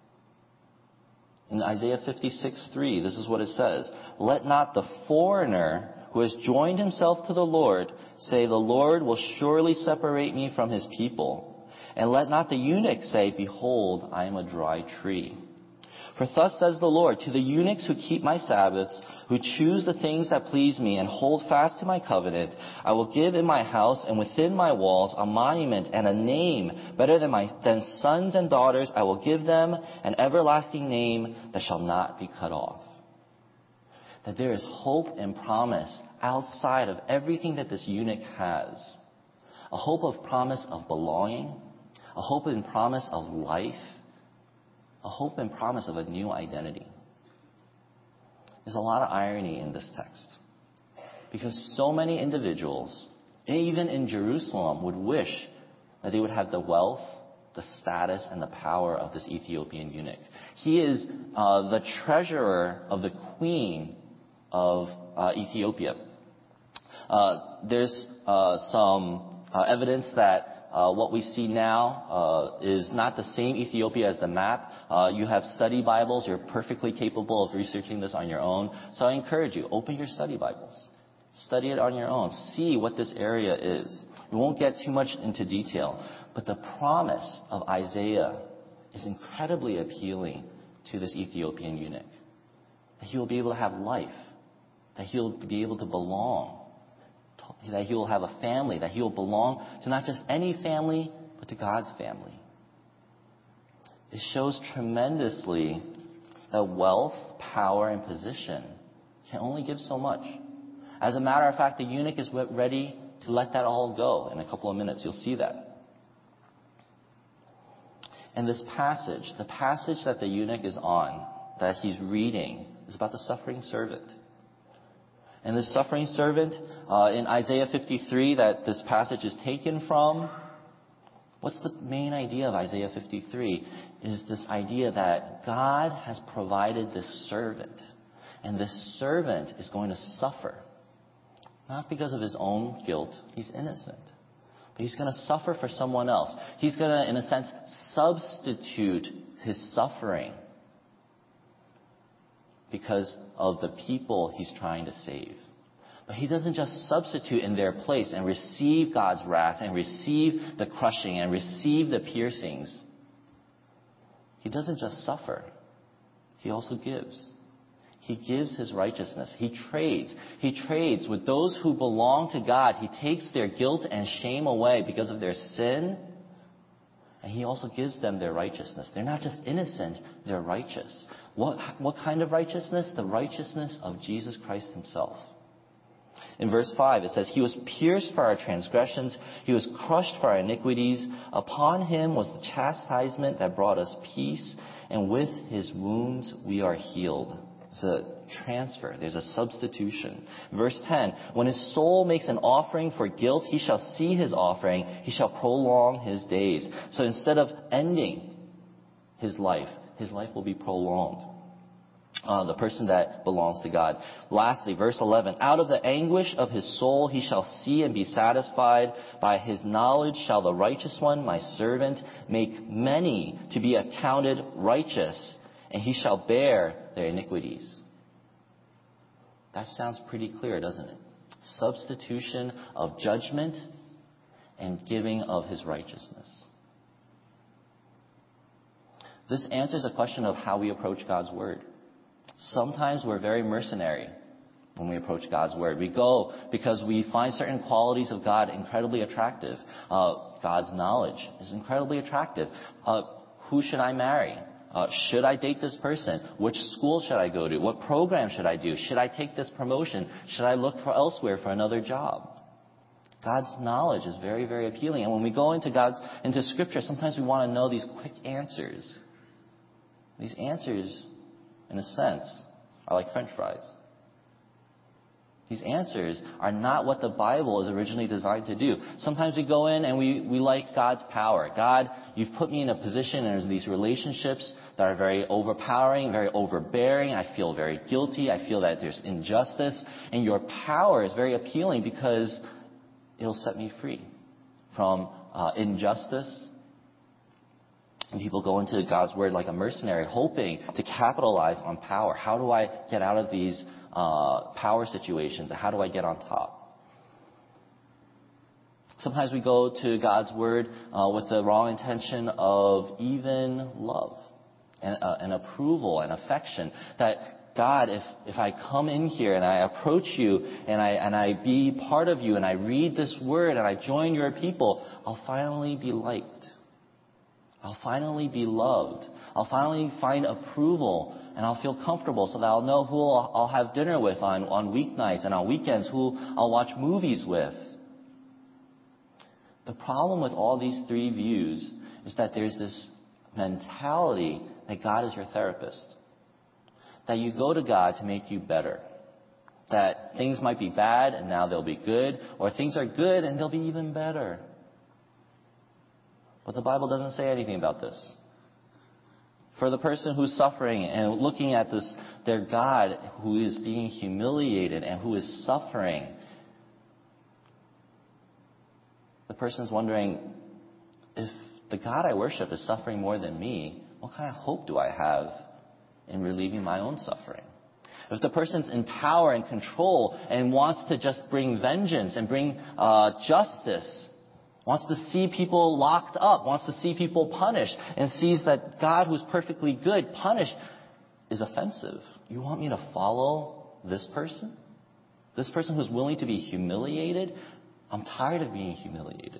In Isaiah 56:3, this is what it says. Let not the foreigner who has joined himself to the Lord say, the Lord will surely separate me from his people. And let not the eunuch say, behold, I am a dry tree. For thus says the Lord, to the eunuchs who keep my Sabbaths, who choose the things that please me and hold fast to my covenant, I will give in my house and within my walls a monument and a name better than sons and daughters. I will give them an everlasting name that shall not be cut off. That there is hope and promise outside of everything that this eunuch has. A hope of promise of belonging, a hope and promise of life, a hope and promise of a new identity. There's a lot of irony in this text. Because so many individuals, even in Jerusalem, would wish that they would have the wealth, the status, and the power of this Ethiopian eunuch. He is the treasurer of the queen of Ethiopia. There's some evidence that what we see now is not the same Ethiopia as the map. You have study Bibles. You're perfectly capable of researching this on your own. So I encourage you, open your study Bibles. Study it on your own. See what this area is. We won't get too much into detail. But the promise of Isaiah is incredibly appealing to this Ethiopian eunuch. He will be able to have life. that he'll be able to belong, that he will have a family, that he will belong to not just any family, but to God's family. It shows tremendously that wealth, power, and position can only give so much. As a matter of fact, the eunuch is ready to let that all go in a couple of minutes. You'll see that. And this passage, the passage that the eunuch is on, that he's reading, is about the suffering servant. And this suffering servant, in Isaiah 53 that this passage is taken from, what's the main idea of Isaiah 53? Is this idea that God has provided this servant. And this servant is going to suffer. Not because of his own guilt. He's innocent. But he's going to suffer for someone else. He's going to, in a sense, substitute his suffering because of the people he's trying to save. But he doesn't just substitute in their place and receive God's wrath and receive the crushing and receive the piercings. He doesn't just suffer. He also gives. He gives his righteousness. He trades. He trades with those who belong to God. He takes their guilt and shame away because of their sin. And he also gives them their righteousness. They're not just innocent, they're righteous. What kind of righteousness? The righteousness of Jesus Christ himself. In verse 5, it says, He was pierced for our transgressions. He was crushed for our iniquities. Upon him was the chastisement that brought us peace. And with his wounds we are healed. It's a transfer. There's a substitution. Verse 10, when his soul makes an offering for guilt, he shall see his offering. He shall prolong his days. So instead of ending his life will be prolonged. The person that belongs to God. Lastly, verse 11, out of the anguish of his soul he shall see and be satisfied. By his knowledge shall the righteous one, my servant, make many to be accounted righteous, and he shall bear their iniquities. That sounds pretty clear, doesn't it? Substitution of judgment and giving of his righteousness. This answers a question of how we approach God's word. Sometimes we're very mercenary when we approach God's word. We go because we find certain qualities of God incredibly attractive. God's knowledge is incredibly attractive. Who should I marry? Should I date this person? Which school should I go to? What program should I do? Should I take this promotion? Should I look for elsewhere for another job? God's knowledge is very, very appealing. And when we go into Scripture, sometimes we want to know these quick answers. These answers, in a sense, are like French fries. These answers are not what the Bible is originally designed to do. Sometimes we go in and we like God's power. God, you've put me in a position, and there's these relationships that are very overpowering, very overbearing. I feel very guilty. I feel that there's injustice. And your power is very appealing because it'll set me free from injustice. And people go into God's word like a mercenary, hoping to capitalize on power. How do I get out of these power situations? How do I get on top? Sometimes we go to God's word with the wrong intention of even love and approval and affection. That God, if I come in here and I approach you and I be part of you and I read this word and I join your people, I'll finally be liked. I'll finally be loved. I'll finally find approval, and I'll feel comfortable so that I'll know who I'll have dinner with on weeknights and on weekends, who I'll watch movies with. The problem with all these three views is that there's this mentality that God is your therapist. That you go to God to make you better. That things might be bad and now they'll be good, or things are good and they'll be even better. But the Bible doesn't say anything about this. For the person who's suffering and looking at this, their God who is being humiliated and who is suffering, the person's wondering, if the God I worship is suffering more than me, what kind of hope do I have in relieving my own suffering? If the person's in power and control and wants to just bring vengeance and bring justice, wants to see people locked up, wants to see people punished, and sees that God, who's perfectly good, punished, is offensive. You want me to follow this person? This person who's willing to be humiliated, I'm tired of being humiliated.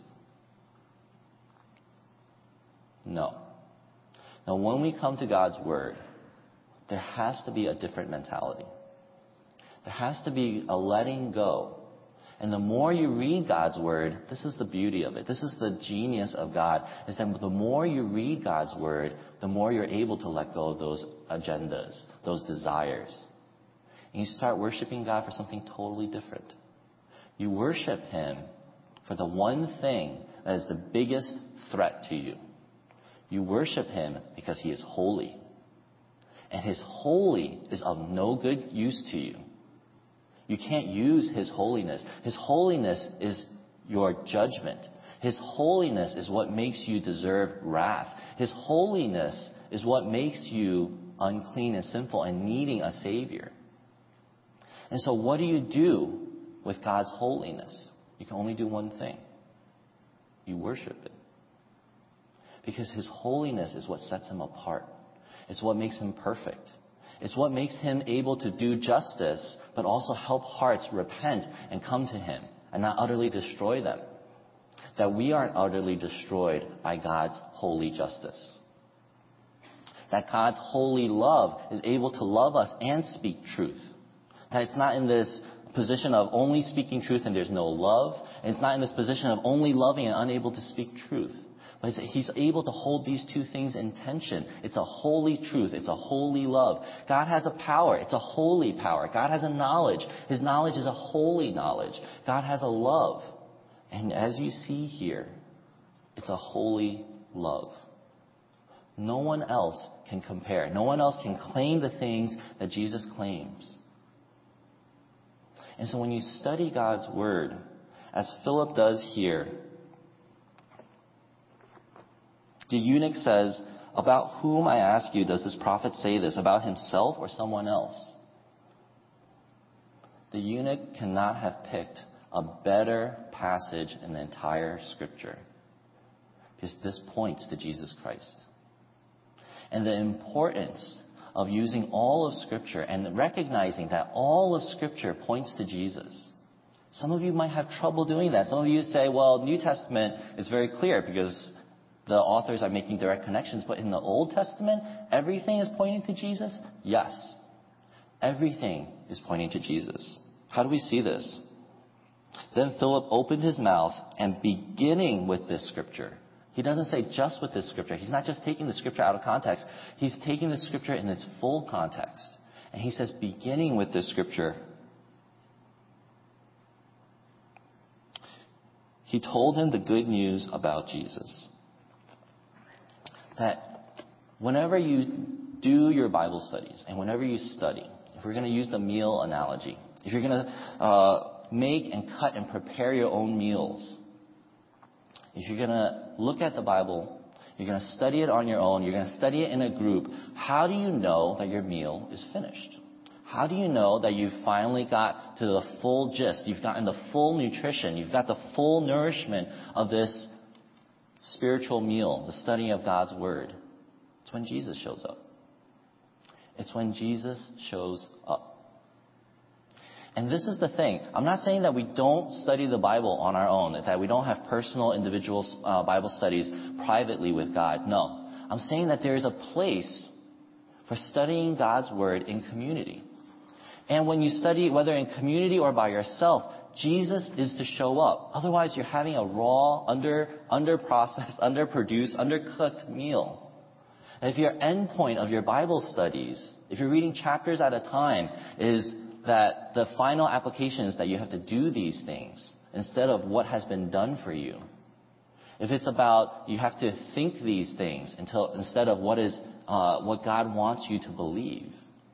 No. Now, when we come to God's Word, there has to be a different mentality. There has to be a letting go. And the more you read God's Word, this is the beauty of it. This is the genius of God, is that the more you read God's Word, the more you're able to let go of those agendas, those desires. And you start worshiping God for something totally different. You worship Him for the one thing that is the biggest threat to you. You worship Him because He is holy. And His holy is of no good use to you. You can't use His holiness. His holiness is your judgment. His holiness is what makes you deserve wrath. His holiness is what makes you unclean and sinful and needing a Savior. And so what do you do with God's holiness? You can only do one thing. You worship it. Because His holiness is what sets Him apart. It's what makes Him perfect. It's what makes Him able to do justice, but also help hearts repent and come to Him and not utterly destroy them. That we aren't utterly destroyed by God's holy justice. That God's holy love is able to love us and speak truth. That it's not in this position of only speaking truth and there's no love. And it's not in this position of only loving and unable to speak truth. But He's able to hold these two things in tension. It's a holy truth. It's a holy love. God has a power. It's a holy power. God has a knowledge. His knowledge is a holy knowledge. God has a love. And as you see here, it's a holy love. No one else can compare. No one else can claim the things that Jesus claims. And so when you study God's Word, as Philip does here, the eunuch says, "About whom, I ask you, does this prophet say this? About himself or someone else?" The eunuch cannot have picked a better passage in the entire Scripture, because this points to Jesus Christ. And the importance of using all of Scripture and recognizing that all of Scripture points to Jesus. Some of you might have trouble doing that. Some of you say, well, New Testament is very clear because the authors are making direct connections. But in the Old Testament, everything is pointing to Jesus? Yes. Everything is pointing to Jesus. How do we see this? Then Philip opened his mouth, and beginning with this Scripture. He doesn't say just with this Scripture. He's not just taking the Scripture out of context. He's taking the Scripture in its full context. And he says, beginning with this Scripture, he told him the good news about Jesus. That whenever you do your Bible studies and whenever you study, if we're going to use the meal analogy, if you're going to make and cut and prepare your own meals, if you're going to look at the Bible, you're going to study it on your own, you're going to study it in a group, how do you know that your meal is finished? How do you know that you've finally got to the full gist, you've gotten the full nutrition, you've got the full nourishment of this spiritual meal, the studying of God's Word? It's when Jesus shows up. It's when Jesus shows up. And this is the thing. I'm not saying that we don't study the Bible on our own, that we don't have personal, individual Bible studies privately with God. No. I'm saying that there is a place for studying God's Word in community. And when you study, whether in community or by yourself, Jesus is to show up. Otherwise, you're having a raw, under-processed, underproduced, undercooked meal. And if your end point of your Bible studies, if you're reading chapters at a time, is that the final application is that you have to do these things instead of what has been done for you. If it's about you have to think these things instead of what God wants you to believe.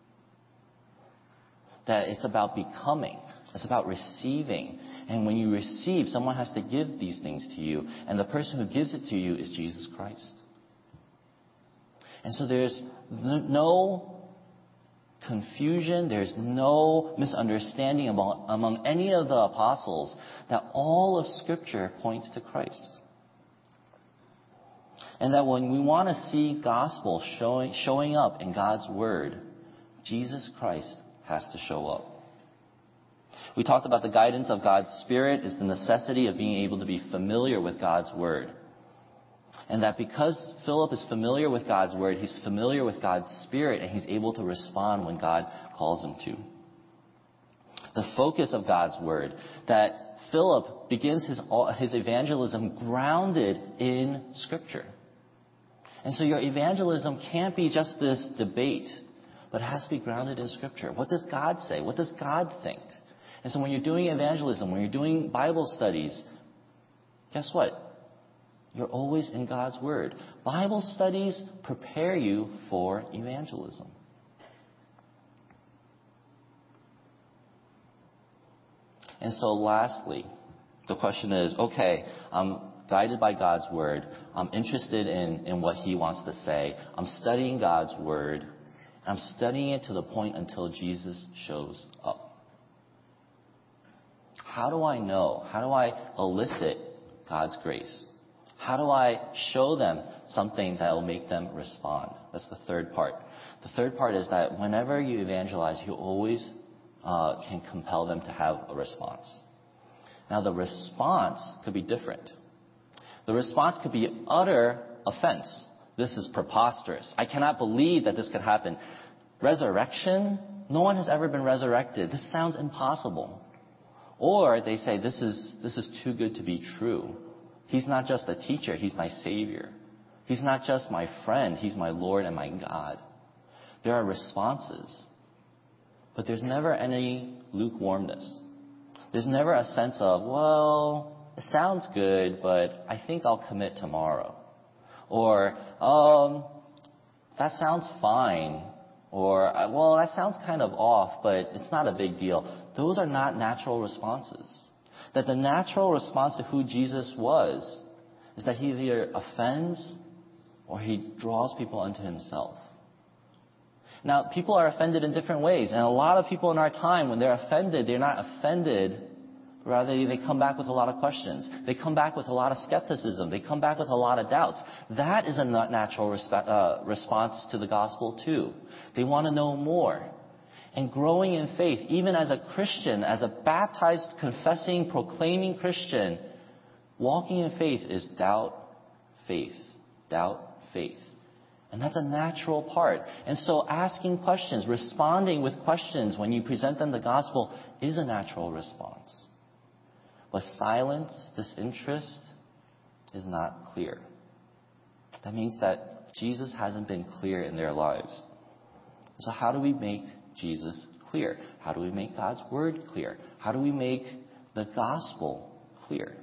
That it's about becoming. It's about receiving. And when you receive, someone has to give these things to you. And the person who gives it to you is Jesus Christ. And so there's no confusion, there's no misunderstanding among any of the apostles that all of Scripture points to Christ. And that when we want to see gospel showing up in God's Word, Jesus Christ has to show up. We talked about the guidance of God's Spirit is the necessity of being able to be familiar with God's Word. And that because Philip is familiar with God's Word, he's familiar with God's Spirit, and he's able to respond when God calls him to. The focus of God's Word, that Philip begins his evangelism grounded in Scripture. And so your evangelism can't be just this debate, but it has to be grounded in Scripture. What does God say? What does God think? And so when you're doing evangelism, when you're doing Bible studies, guess what? You're always in God's Word. Bible studies prepare you for evangelism. And so lastly, the question is, okay, I'm guided by God's Word. I'm interested in what He wants to say. I'm studying God's Word. I'm studying it to the point until Jesus shows up. How do I know? How do I elicit God's grace? How do I show them something that will make them respond? That's the third part. The third part is that whenever you evangelize, you always can compel them to have a response. Now, the response could be different. The response could be utter offense. This is preposterous. I cannot believe that this could happen. Resurrection? No one has ever been resurrected. This sounds impossible. Or they say, this is too good to be true. He's not just a teacher, He's my Savior. He's not just my friend, He's my Lord and my God. There are responses. But there's never any lukewarmness. There's never a sense of, well, it sounds good, but I think I'll commit tomorrow. Or, that sounds fine. Or, well, that sounds kind of off, but it's not a big deal. Those are not natural responses. That the natural response to who Jesus was is that He either offends or He draws people unto Himself. Now, people are offended in different ways. And a lot of people in our time, when they're offended, they're not offended. Rather, they come back with a lot of questions. They come back with a lot of skepticism. They come back with a lot of doubts. That is a natural response to the gospel, too. They want to know more. And growing in faith, even as a Christian, as a baptized, confessing, proclaiming Christian, walking in faith is doubt, faith, doubt, faith. And that's a natural part. And so asking questions, responding with questions when you present them the gospel is a natural response. But silence, disinterest, is not clear. That means that Jesus hasn't been clear in their lives. So how do we make Jesus clear? How do we make God's Word clear? How do we make the gospel clear?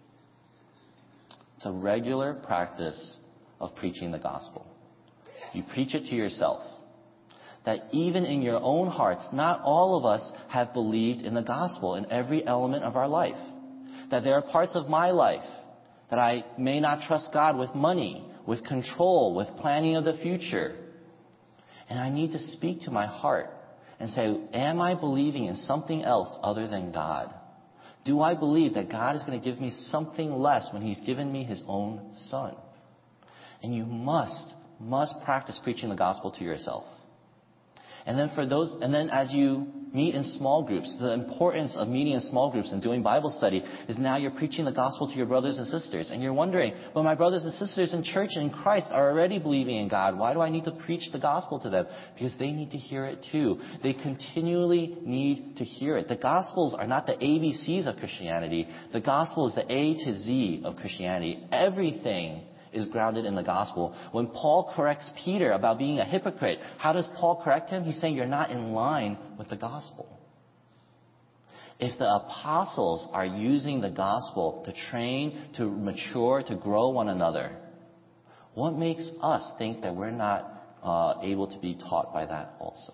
It's a regular practice of preaching the gospel. You preach it to yourself. That even in your own hearts, not all of us have believed in the gospel in every element of our life. That there are parts of my life that I may not trust God with money, with control, with planning of the future. And I need to speak to my heart and say, am I believing in something else other than God? Do I believe that God is going to give me something less when He's given me His own Son? And you must practice preaching the gospel to yourself. And then as you meet in small groups, the importance of meeting in small groups and doing Bible study is now you're preaching the gospel to your brothers and sisters. And you're wondering, but my brothers and sisters in church and in Christ are already believing in God. Why do I need to preach the gospel to them? Because they need to hear it too. They continually need to hear it. The gospels are not the ABCs of Christianity. The gospel is the A to Z of Christianity. Everything is grounded in the gospel. When Paul corrects Peter about being a hypocrite, how does Paul correct him? He's saying you're not in line with the gospel. If the apostles are using the gospel to train, to mature, to grow one another, what makes us think that we're not able to be taught by that also?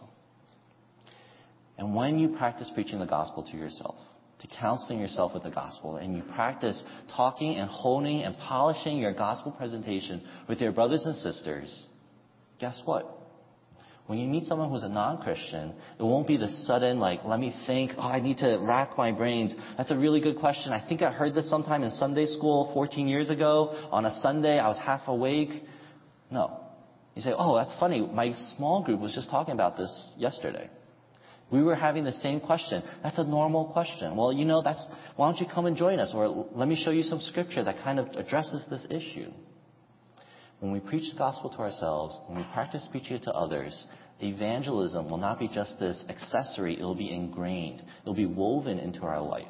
And when you practice preaching the gospel to yourself, to counseling yourself with the gospel, and you practice talking and honing and polishing your gospel presentation with your brothers and sisters, guess what? When you meet someone who's a non-Christian, it won't be the sudden, let me think, I need to rack my brains. That's a really good question. I think I heard this sometime in Sunday school 14 years ago. On a Sunday, I was half awake. No. You say, that's funny. My small group was just talking about this yesterday. We were having the same question. That's a normal question. Well, why don't you come and join us? Or let me show you some scripture that kind of addresses this issue. When we preach the gospel to ourselves, when we practice preaching it to others, evangelism will not be just this accessory. It will be ingrained. It will be woven into our life.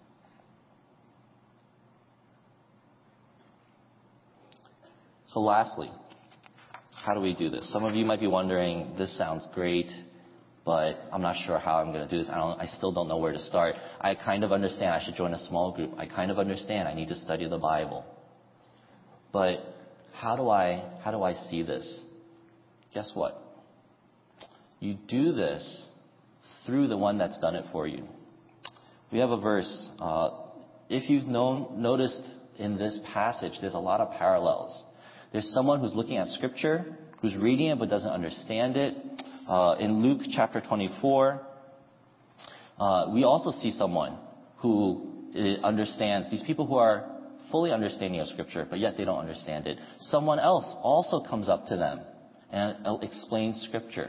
So lastly, how do we do this? Some of you might be wondering, this sounds great, but I'm not sure how I'm going to do this. I still don't know where to start. I kind of understand I should join a small group. I kind of understand I need to study the Bible. But how do I see this? Guess what? You do this through the one that's done it for you. We have a verse. If you've noticed in this passage, there's a lot of parallels. There's someone who's looking at Scripture, who's reading it but doesn't understand it. In Luke chapter 24, we also see someone who understands. These people who are fully understanding of Scripture, but yet they don't understand it. Someone else also comes up to them and explains Scripture.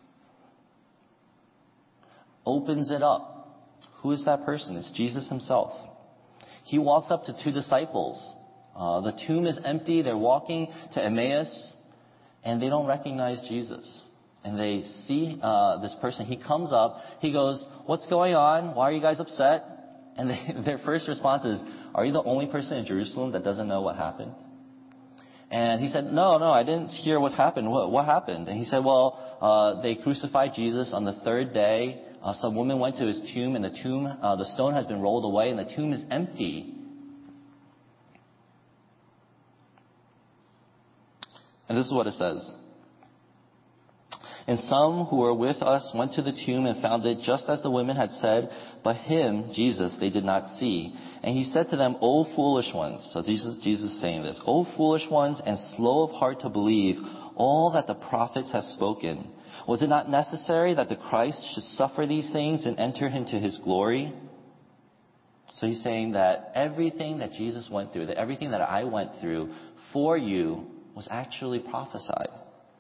Opens it up. Who is that person? It's Jesus himself. He walks up to two disciples. The tomb is empty. They're walking to Emmaus, and they don't recognize Jesus. And they see this person. He comes up. He goes, "What's going on? Why are you guys upset?" And their first response is, "Are you the only person in Jerusalem that doesn't know what happened?" And he said, No, I didn't hear what happened. What happened? And he said, well, they crucified Jesus on the third day. Some woman went to his tomb, and the stone has been rolled away, and the tomb is empty. And this is what it says. And some who were with us went to the tomb and found it just as the women had said, but him, Jesus, they did not see. And he said to them, O foolish ones. So Jesus saying this, O foolish ones and slow of heart to believe all that the prophets have spoken. Was it not necessary that the Christ should suffer these things and enter into his glory? So he's saying that everything that Jesus went through, that everything that I went through for you was actually prophesied.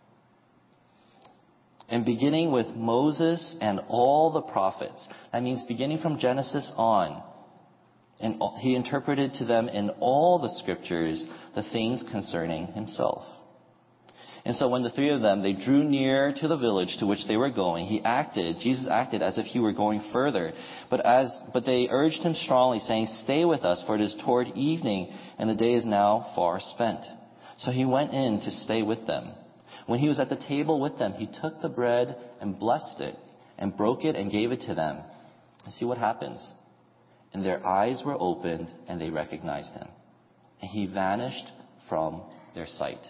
And beginning with Moses and all the prophets, that means beginning from Genesis on, and he interpreted to them in all the scriptures the things concerning himself. And so when the three of them, they drew near to the village to which they were going, Jesus acted as if he were going further. But they urged him strongly, saying, Stay with us, for it is toward evening, and the day is now far spent. So he went in to stay with them. When he was at the table with them, he took the bread and blessed it, and broke it and gave it to them. And see what happens. And their eyes were opened, and they recognized him. And he vanished from their sight.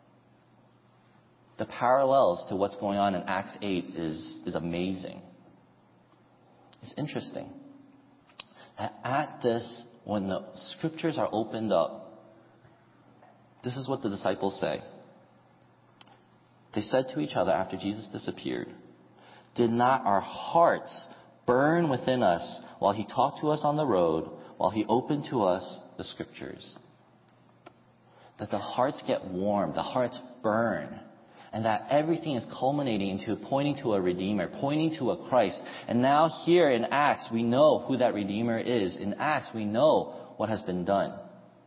The parallels to what's going on in Acts 8 is amazing. It's interesting. At this, when the scriptures are opened up, this is what the disciples say. They said to each other after Jesus disappeared, Did not our hearts burn within us while he talked to us on the road, while he opened to us the scriptures? That the hearts get warm, the hearts burn. And that everything is culminating into pointing to a Redeemer, pointing to a Christ. And now here in Acts, we know who that Redeemer is. In Acts, we know what has been done.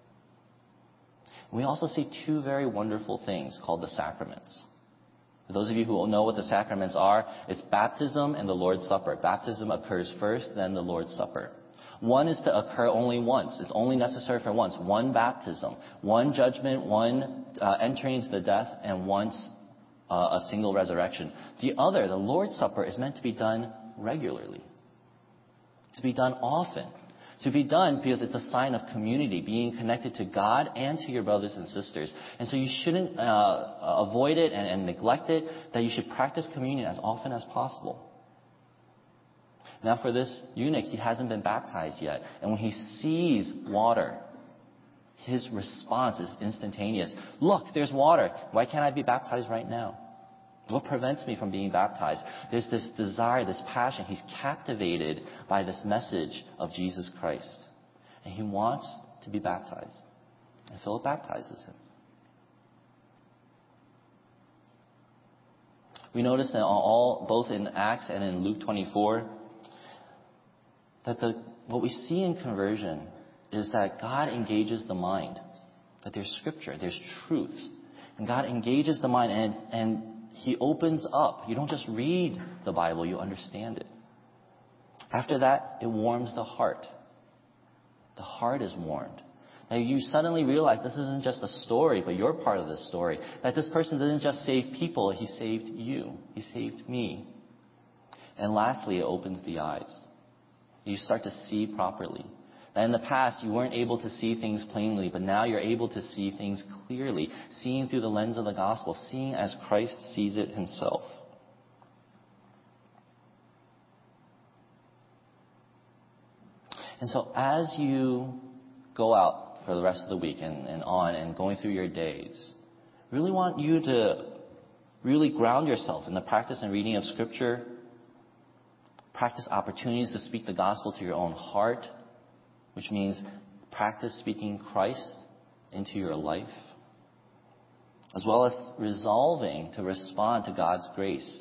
We also see two very wonderful things called the sacraments. For those of you who know what the sacraments are, it's baptism and the Lord's Supper. Baptism occurs first, then the Lord's Supper. One is to occur only once. It's only necessary for once. One baptism, one judgment, one entering into the death, and once a single resurrection. The other, the Lord's Supper, is meant to be done regularly. To be done often. To be done because it's a sign of community, being connected to God and to your brothers and sisters. And so you shouldn't avoid it and neglect it, that you should practice communion as often as possible. Now for this eunuch, he hasn't been baptized yet. And when he sees water, his response is instantaneous. Look, there's water. Why can't I be baptized right now? What prevents me from being baptized? There's this desire, this passion. He's captivated by this message of Jesus Christ. And he wants to be baptized. And Philip baptizes him. We notice that both in Acts and in Luke 24, that what we see in conversion is that God engages the mind, that there's scripture, there's truth, and God engages the mind and He opens up. You don't just read the Bible, you understand it. After that, it warms the heart. The heart is warmed. Now you suddenly realize this isn't just a story, but you're part of this story. That this person didn't just save people, he saved you. He saved me. And lastly, it opens the eyes. You start to see properly. That in the past, you weren't able to see things plainly, but now you're able to see things clearly, seeing through the lens of the gospel, seeing as Christ sees it himself. And so as you go out for the rest of the week and on and going through your days, I really want you to really ground yourself in the practice and reading of Scripture, practice opportunities to speak the gospel to your own heart, which means practice speaking Christ into your life, as well as resolving to respond to God's grace.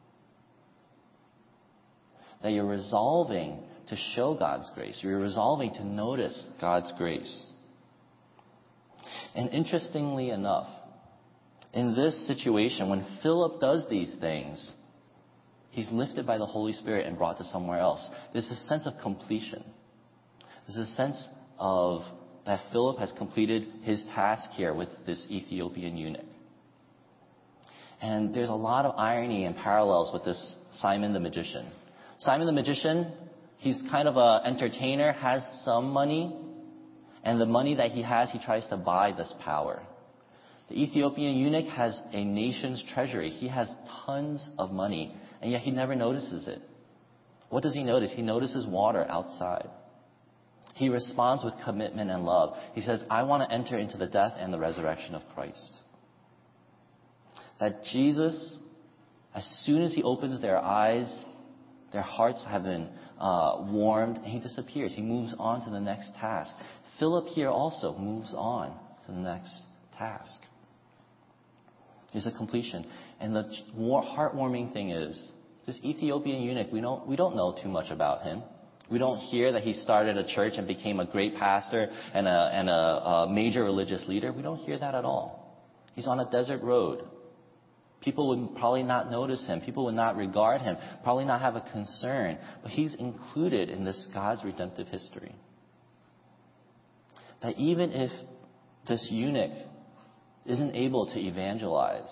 That you're resolving to show God's grace. You're resolving to notice God's grace. And interestingly enough, in this situation, when Philip does these things, he's lifted by the Holy Spirit and brought to somewhere else. There's a sense of completion. There's a sense of that Philip has completed his task here with this Ethiopian eunuch. And there's a lot of irony and parallels with this Simon the magician. Simon the magician, he's kind of an entertainer, has some money, and the money that he has, he tries to buy this power. The Ethiopian eunuch has a nation's treasury. He has tons of money, and yet he never notices it. What does he notice? He notices water outside. He responds with commitment and love. He says, I want to enter into the death and the resurrection of Christ. That Jesus, as soon as he opens their eyes, their hearts have been warmed, and he disappears. He moves on to the next task. Philip here also moves on to the next task. There's a completion. And the heartwarming thing is, this Ethiopian eunuch, we don't know too much about him. We don't hear that he started a church and became a great pastor and a major religious leader. We don't hear that at all. He's on a desert road. People would probably not notice him. People would not regard him, probably not have a concern. But he's included in this God's redemptive history. That even if this eunuch isn't able to evangelize,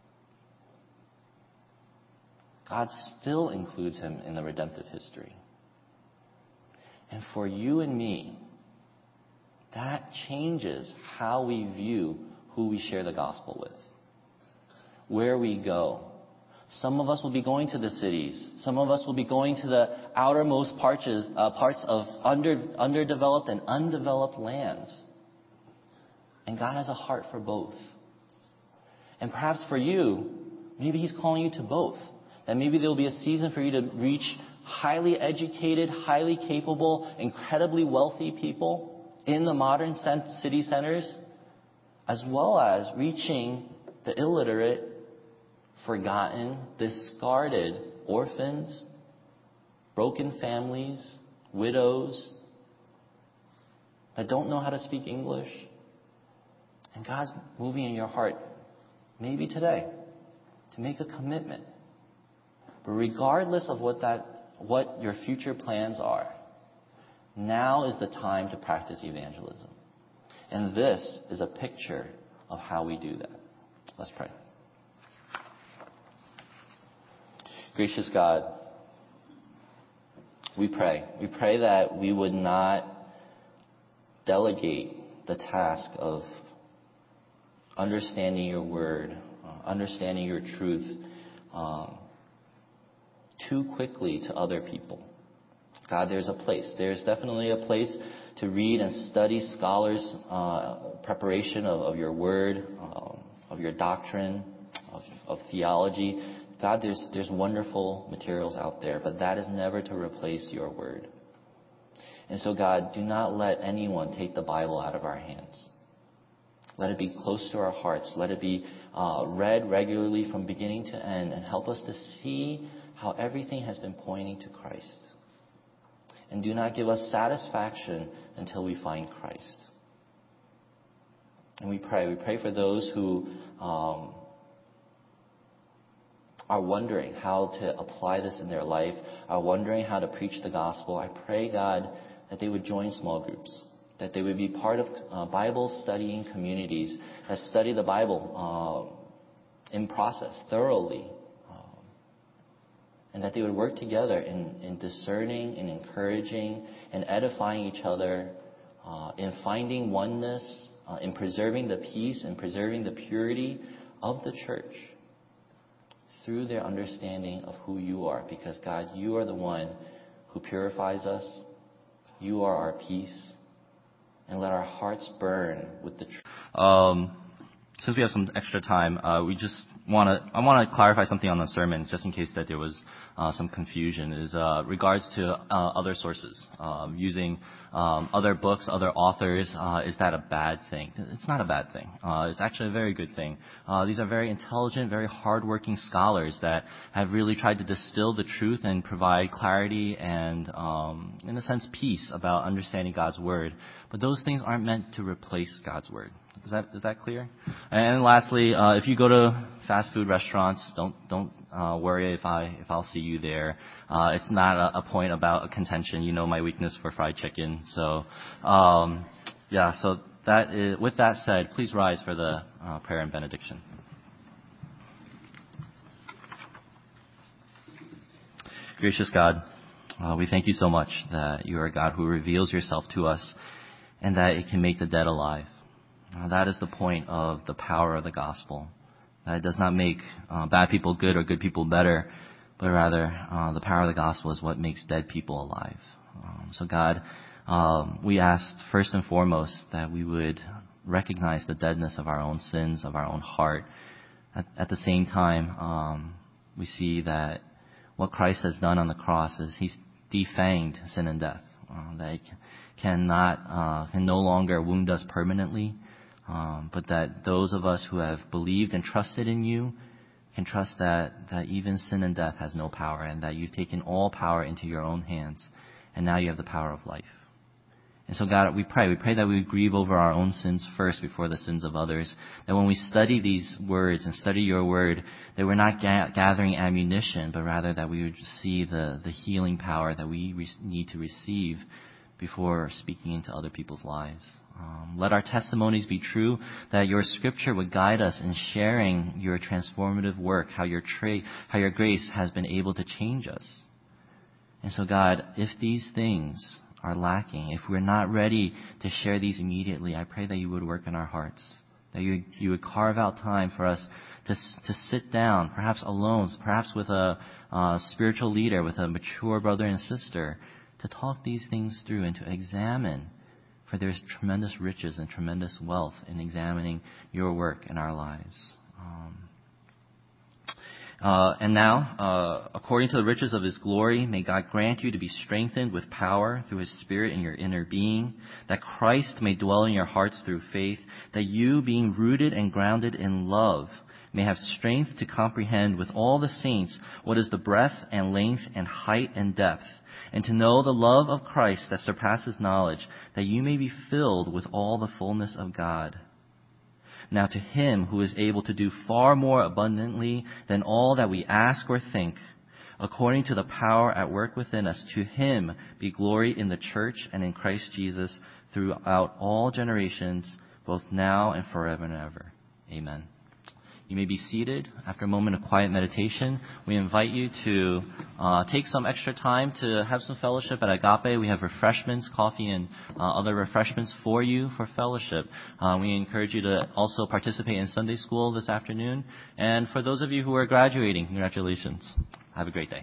God still includes him in the redemptive history. And for you and me, that changes how we view who we share the gospel with, where we go. Some of us will be going to the cities. Some of us will be going to the outermost parts of underdeveloped and undeveloped lands. And God has a heart for both. And perhaps for you, maybe He's calling you to both. That maybe there will be a season for you to reach highly educated, highly capable, incredibly wealthy people in the modern city centers, as well as reaching the illiterate, forgotten, discarded orphans, broken families, widows that don't know how to speak English. And God's moving in your heart, maybe today, to make a commitment. But regardless of what your future plans are, now is the time to practice evangelism. And this is a picture of how we do that. Let's pray. Gracious God, we pray. We pray that we would not delegate the task of understanding your word, understanding your truth too quickly to other people. God, there's a place. There's definitely a place to read and study scholars' preparation of your word, of your doctrine, of theology. God, there's wonderful materials out there, but that is never to replace your word. And so, God, do not let anyone take the Bible out of our hands. Let it be close to our hearts. Let it be read regularly from beginning to end, and help us to see how everything has been pointing to Christ. And do not give us satisfaction until we find Christ. And we pray for those who are wondering how to apply this in their life, are wondering how to preach the gospel. I pray, God, that they would join small groups, that they would be part of Bible studying communities that study the Bible in process, thoroughly, and that they would work together in discerning and encouraging and edifying each other, in finding oneness, in preserving the peace and preserving the purity of the church through their understanding of who you are. Because, God, you are the one who purifies us. You are our peace. And let our hearts burn with the truth. Since we have some extra time, I want to clarify something on the sermon, just in case that there was some confusion, is regards to other sources, using other books, other authors. Is that a bad thing? It's not a bad thing. It's actually a very good thing. These are very intelligent, very hardworking scholars that have really tried to distill the truth and provide clarity and, in a sense, peace about understanding God's Word. But those things aren't meant to replace God's Word. Is that clear? And lastly, if you go to fast food restaurants, don't worry if I'll see you there. It's not a point about a contention. You know my weakness for fried chicken. So, So with that said, please rise for the prayer and benediction. Gracious God, we thank you so much that you are a God who reveals yourself to us, and that it can make the dead alive. That is the point of the power of the gospel. That it does not make bad people good or good people better, but rather the power of the gospel is what makes dead people alive. So God, we ask first and foremost that we would recognize the deadness of our own sins, of our own heart. At the same time, we see that what Christ has done on the cross is He's defanged sin and death. That it can no longer wound us permanently. But that those of us who have believed and trusted in you can trust that even sin and death has no power, and that you've taken all power into your own hands, and now you have the power of life. And so, God, we pray that we would grieve over our own sins first before the sins of others, that when we study these words and study your word, that we're not gathering ammunition, but rather that we would see the healing power that we need to receive before speaking into other people's lives. Let our testimonies be true, that your scripture would guide us in sharing your transformative work, how your grace has been able to change us. And so, God, if these things are lacking, if we're not ready to share these immediately, I pray that you would work in our hearts, that you would carve out time for us to sit down, perhaps alone, perhaps with a spiritual leader, with a mature brother and sister, to talk these things through and to examine. For there's tremendous riches and tremendous wealth in examining your work in our lives. And now, according to the riches of His glory, may God grant you to be strengthened with power through His Spirit in your inner being, that Christ may dwell in your hearts through faith, that you, being rooted and grounded in love, may have strength to comprehend with all the saints what is the breadth and length and height and depth, and to know the love of Christ that surpasses knowledge, that you may be filled with all the fullness of God. Now to Him who is able to do far more abundantly than all that we ask or think, according to the power at work within us, to Him be glory in the church and in Christ Jesus throughout all generations, both now and forever and ever. Amen. You may be seated. After a moment of quiet meditation, we invite you to take some extra time to have some fellowship at Agape. We have refreshments, coffee, and other refreshments for you for fellowship. We encourage you to also participate in Sunday school this afternoon. And for those of you who are graduating, congratulations. Have a great day.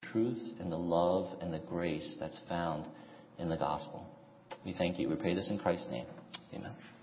truth and the love and the grace that's found in the gospel. We thank you. We pray this in Christ's name. Amen.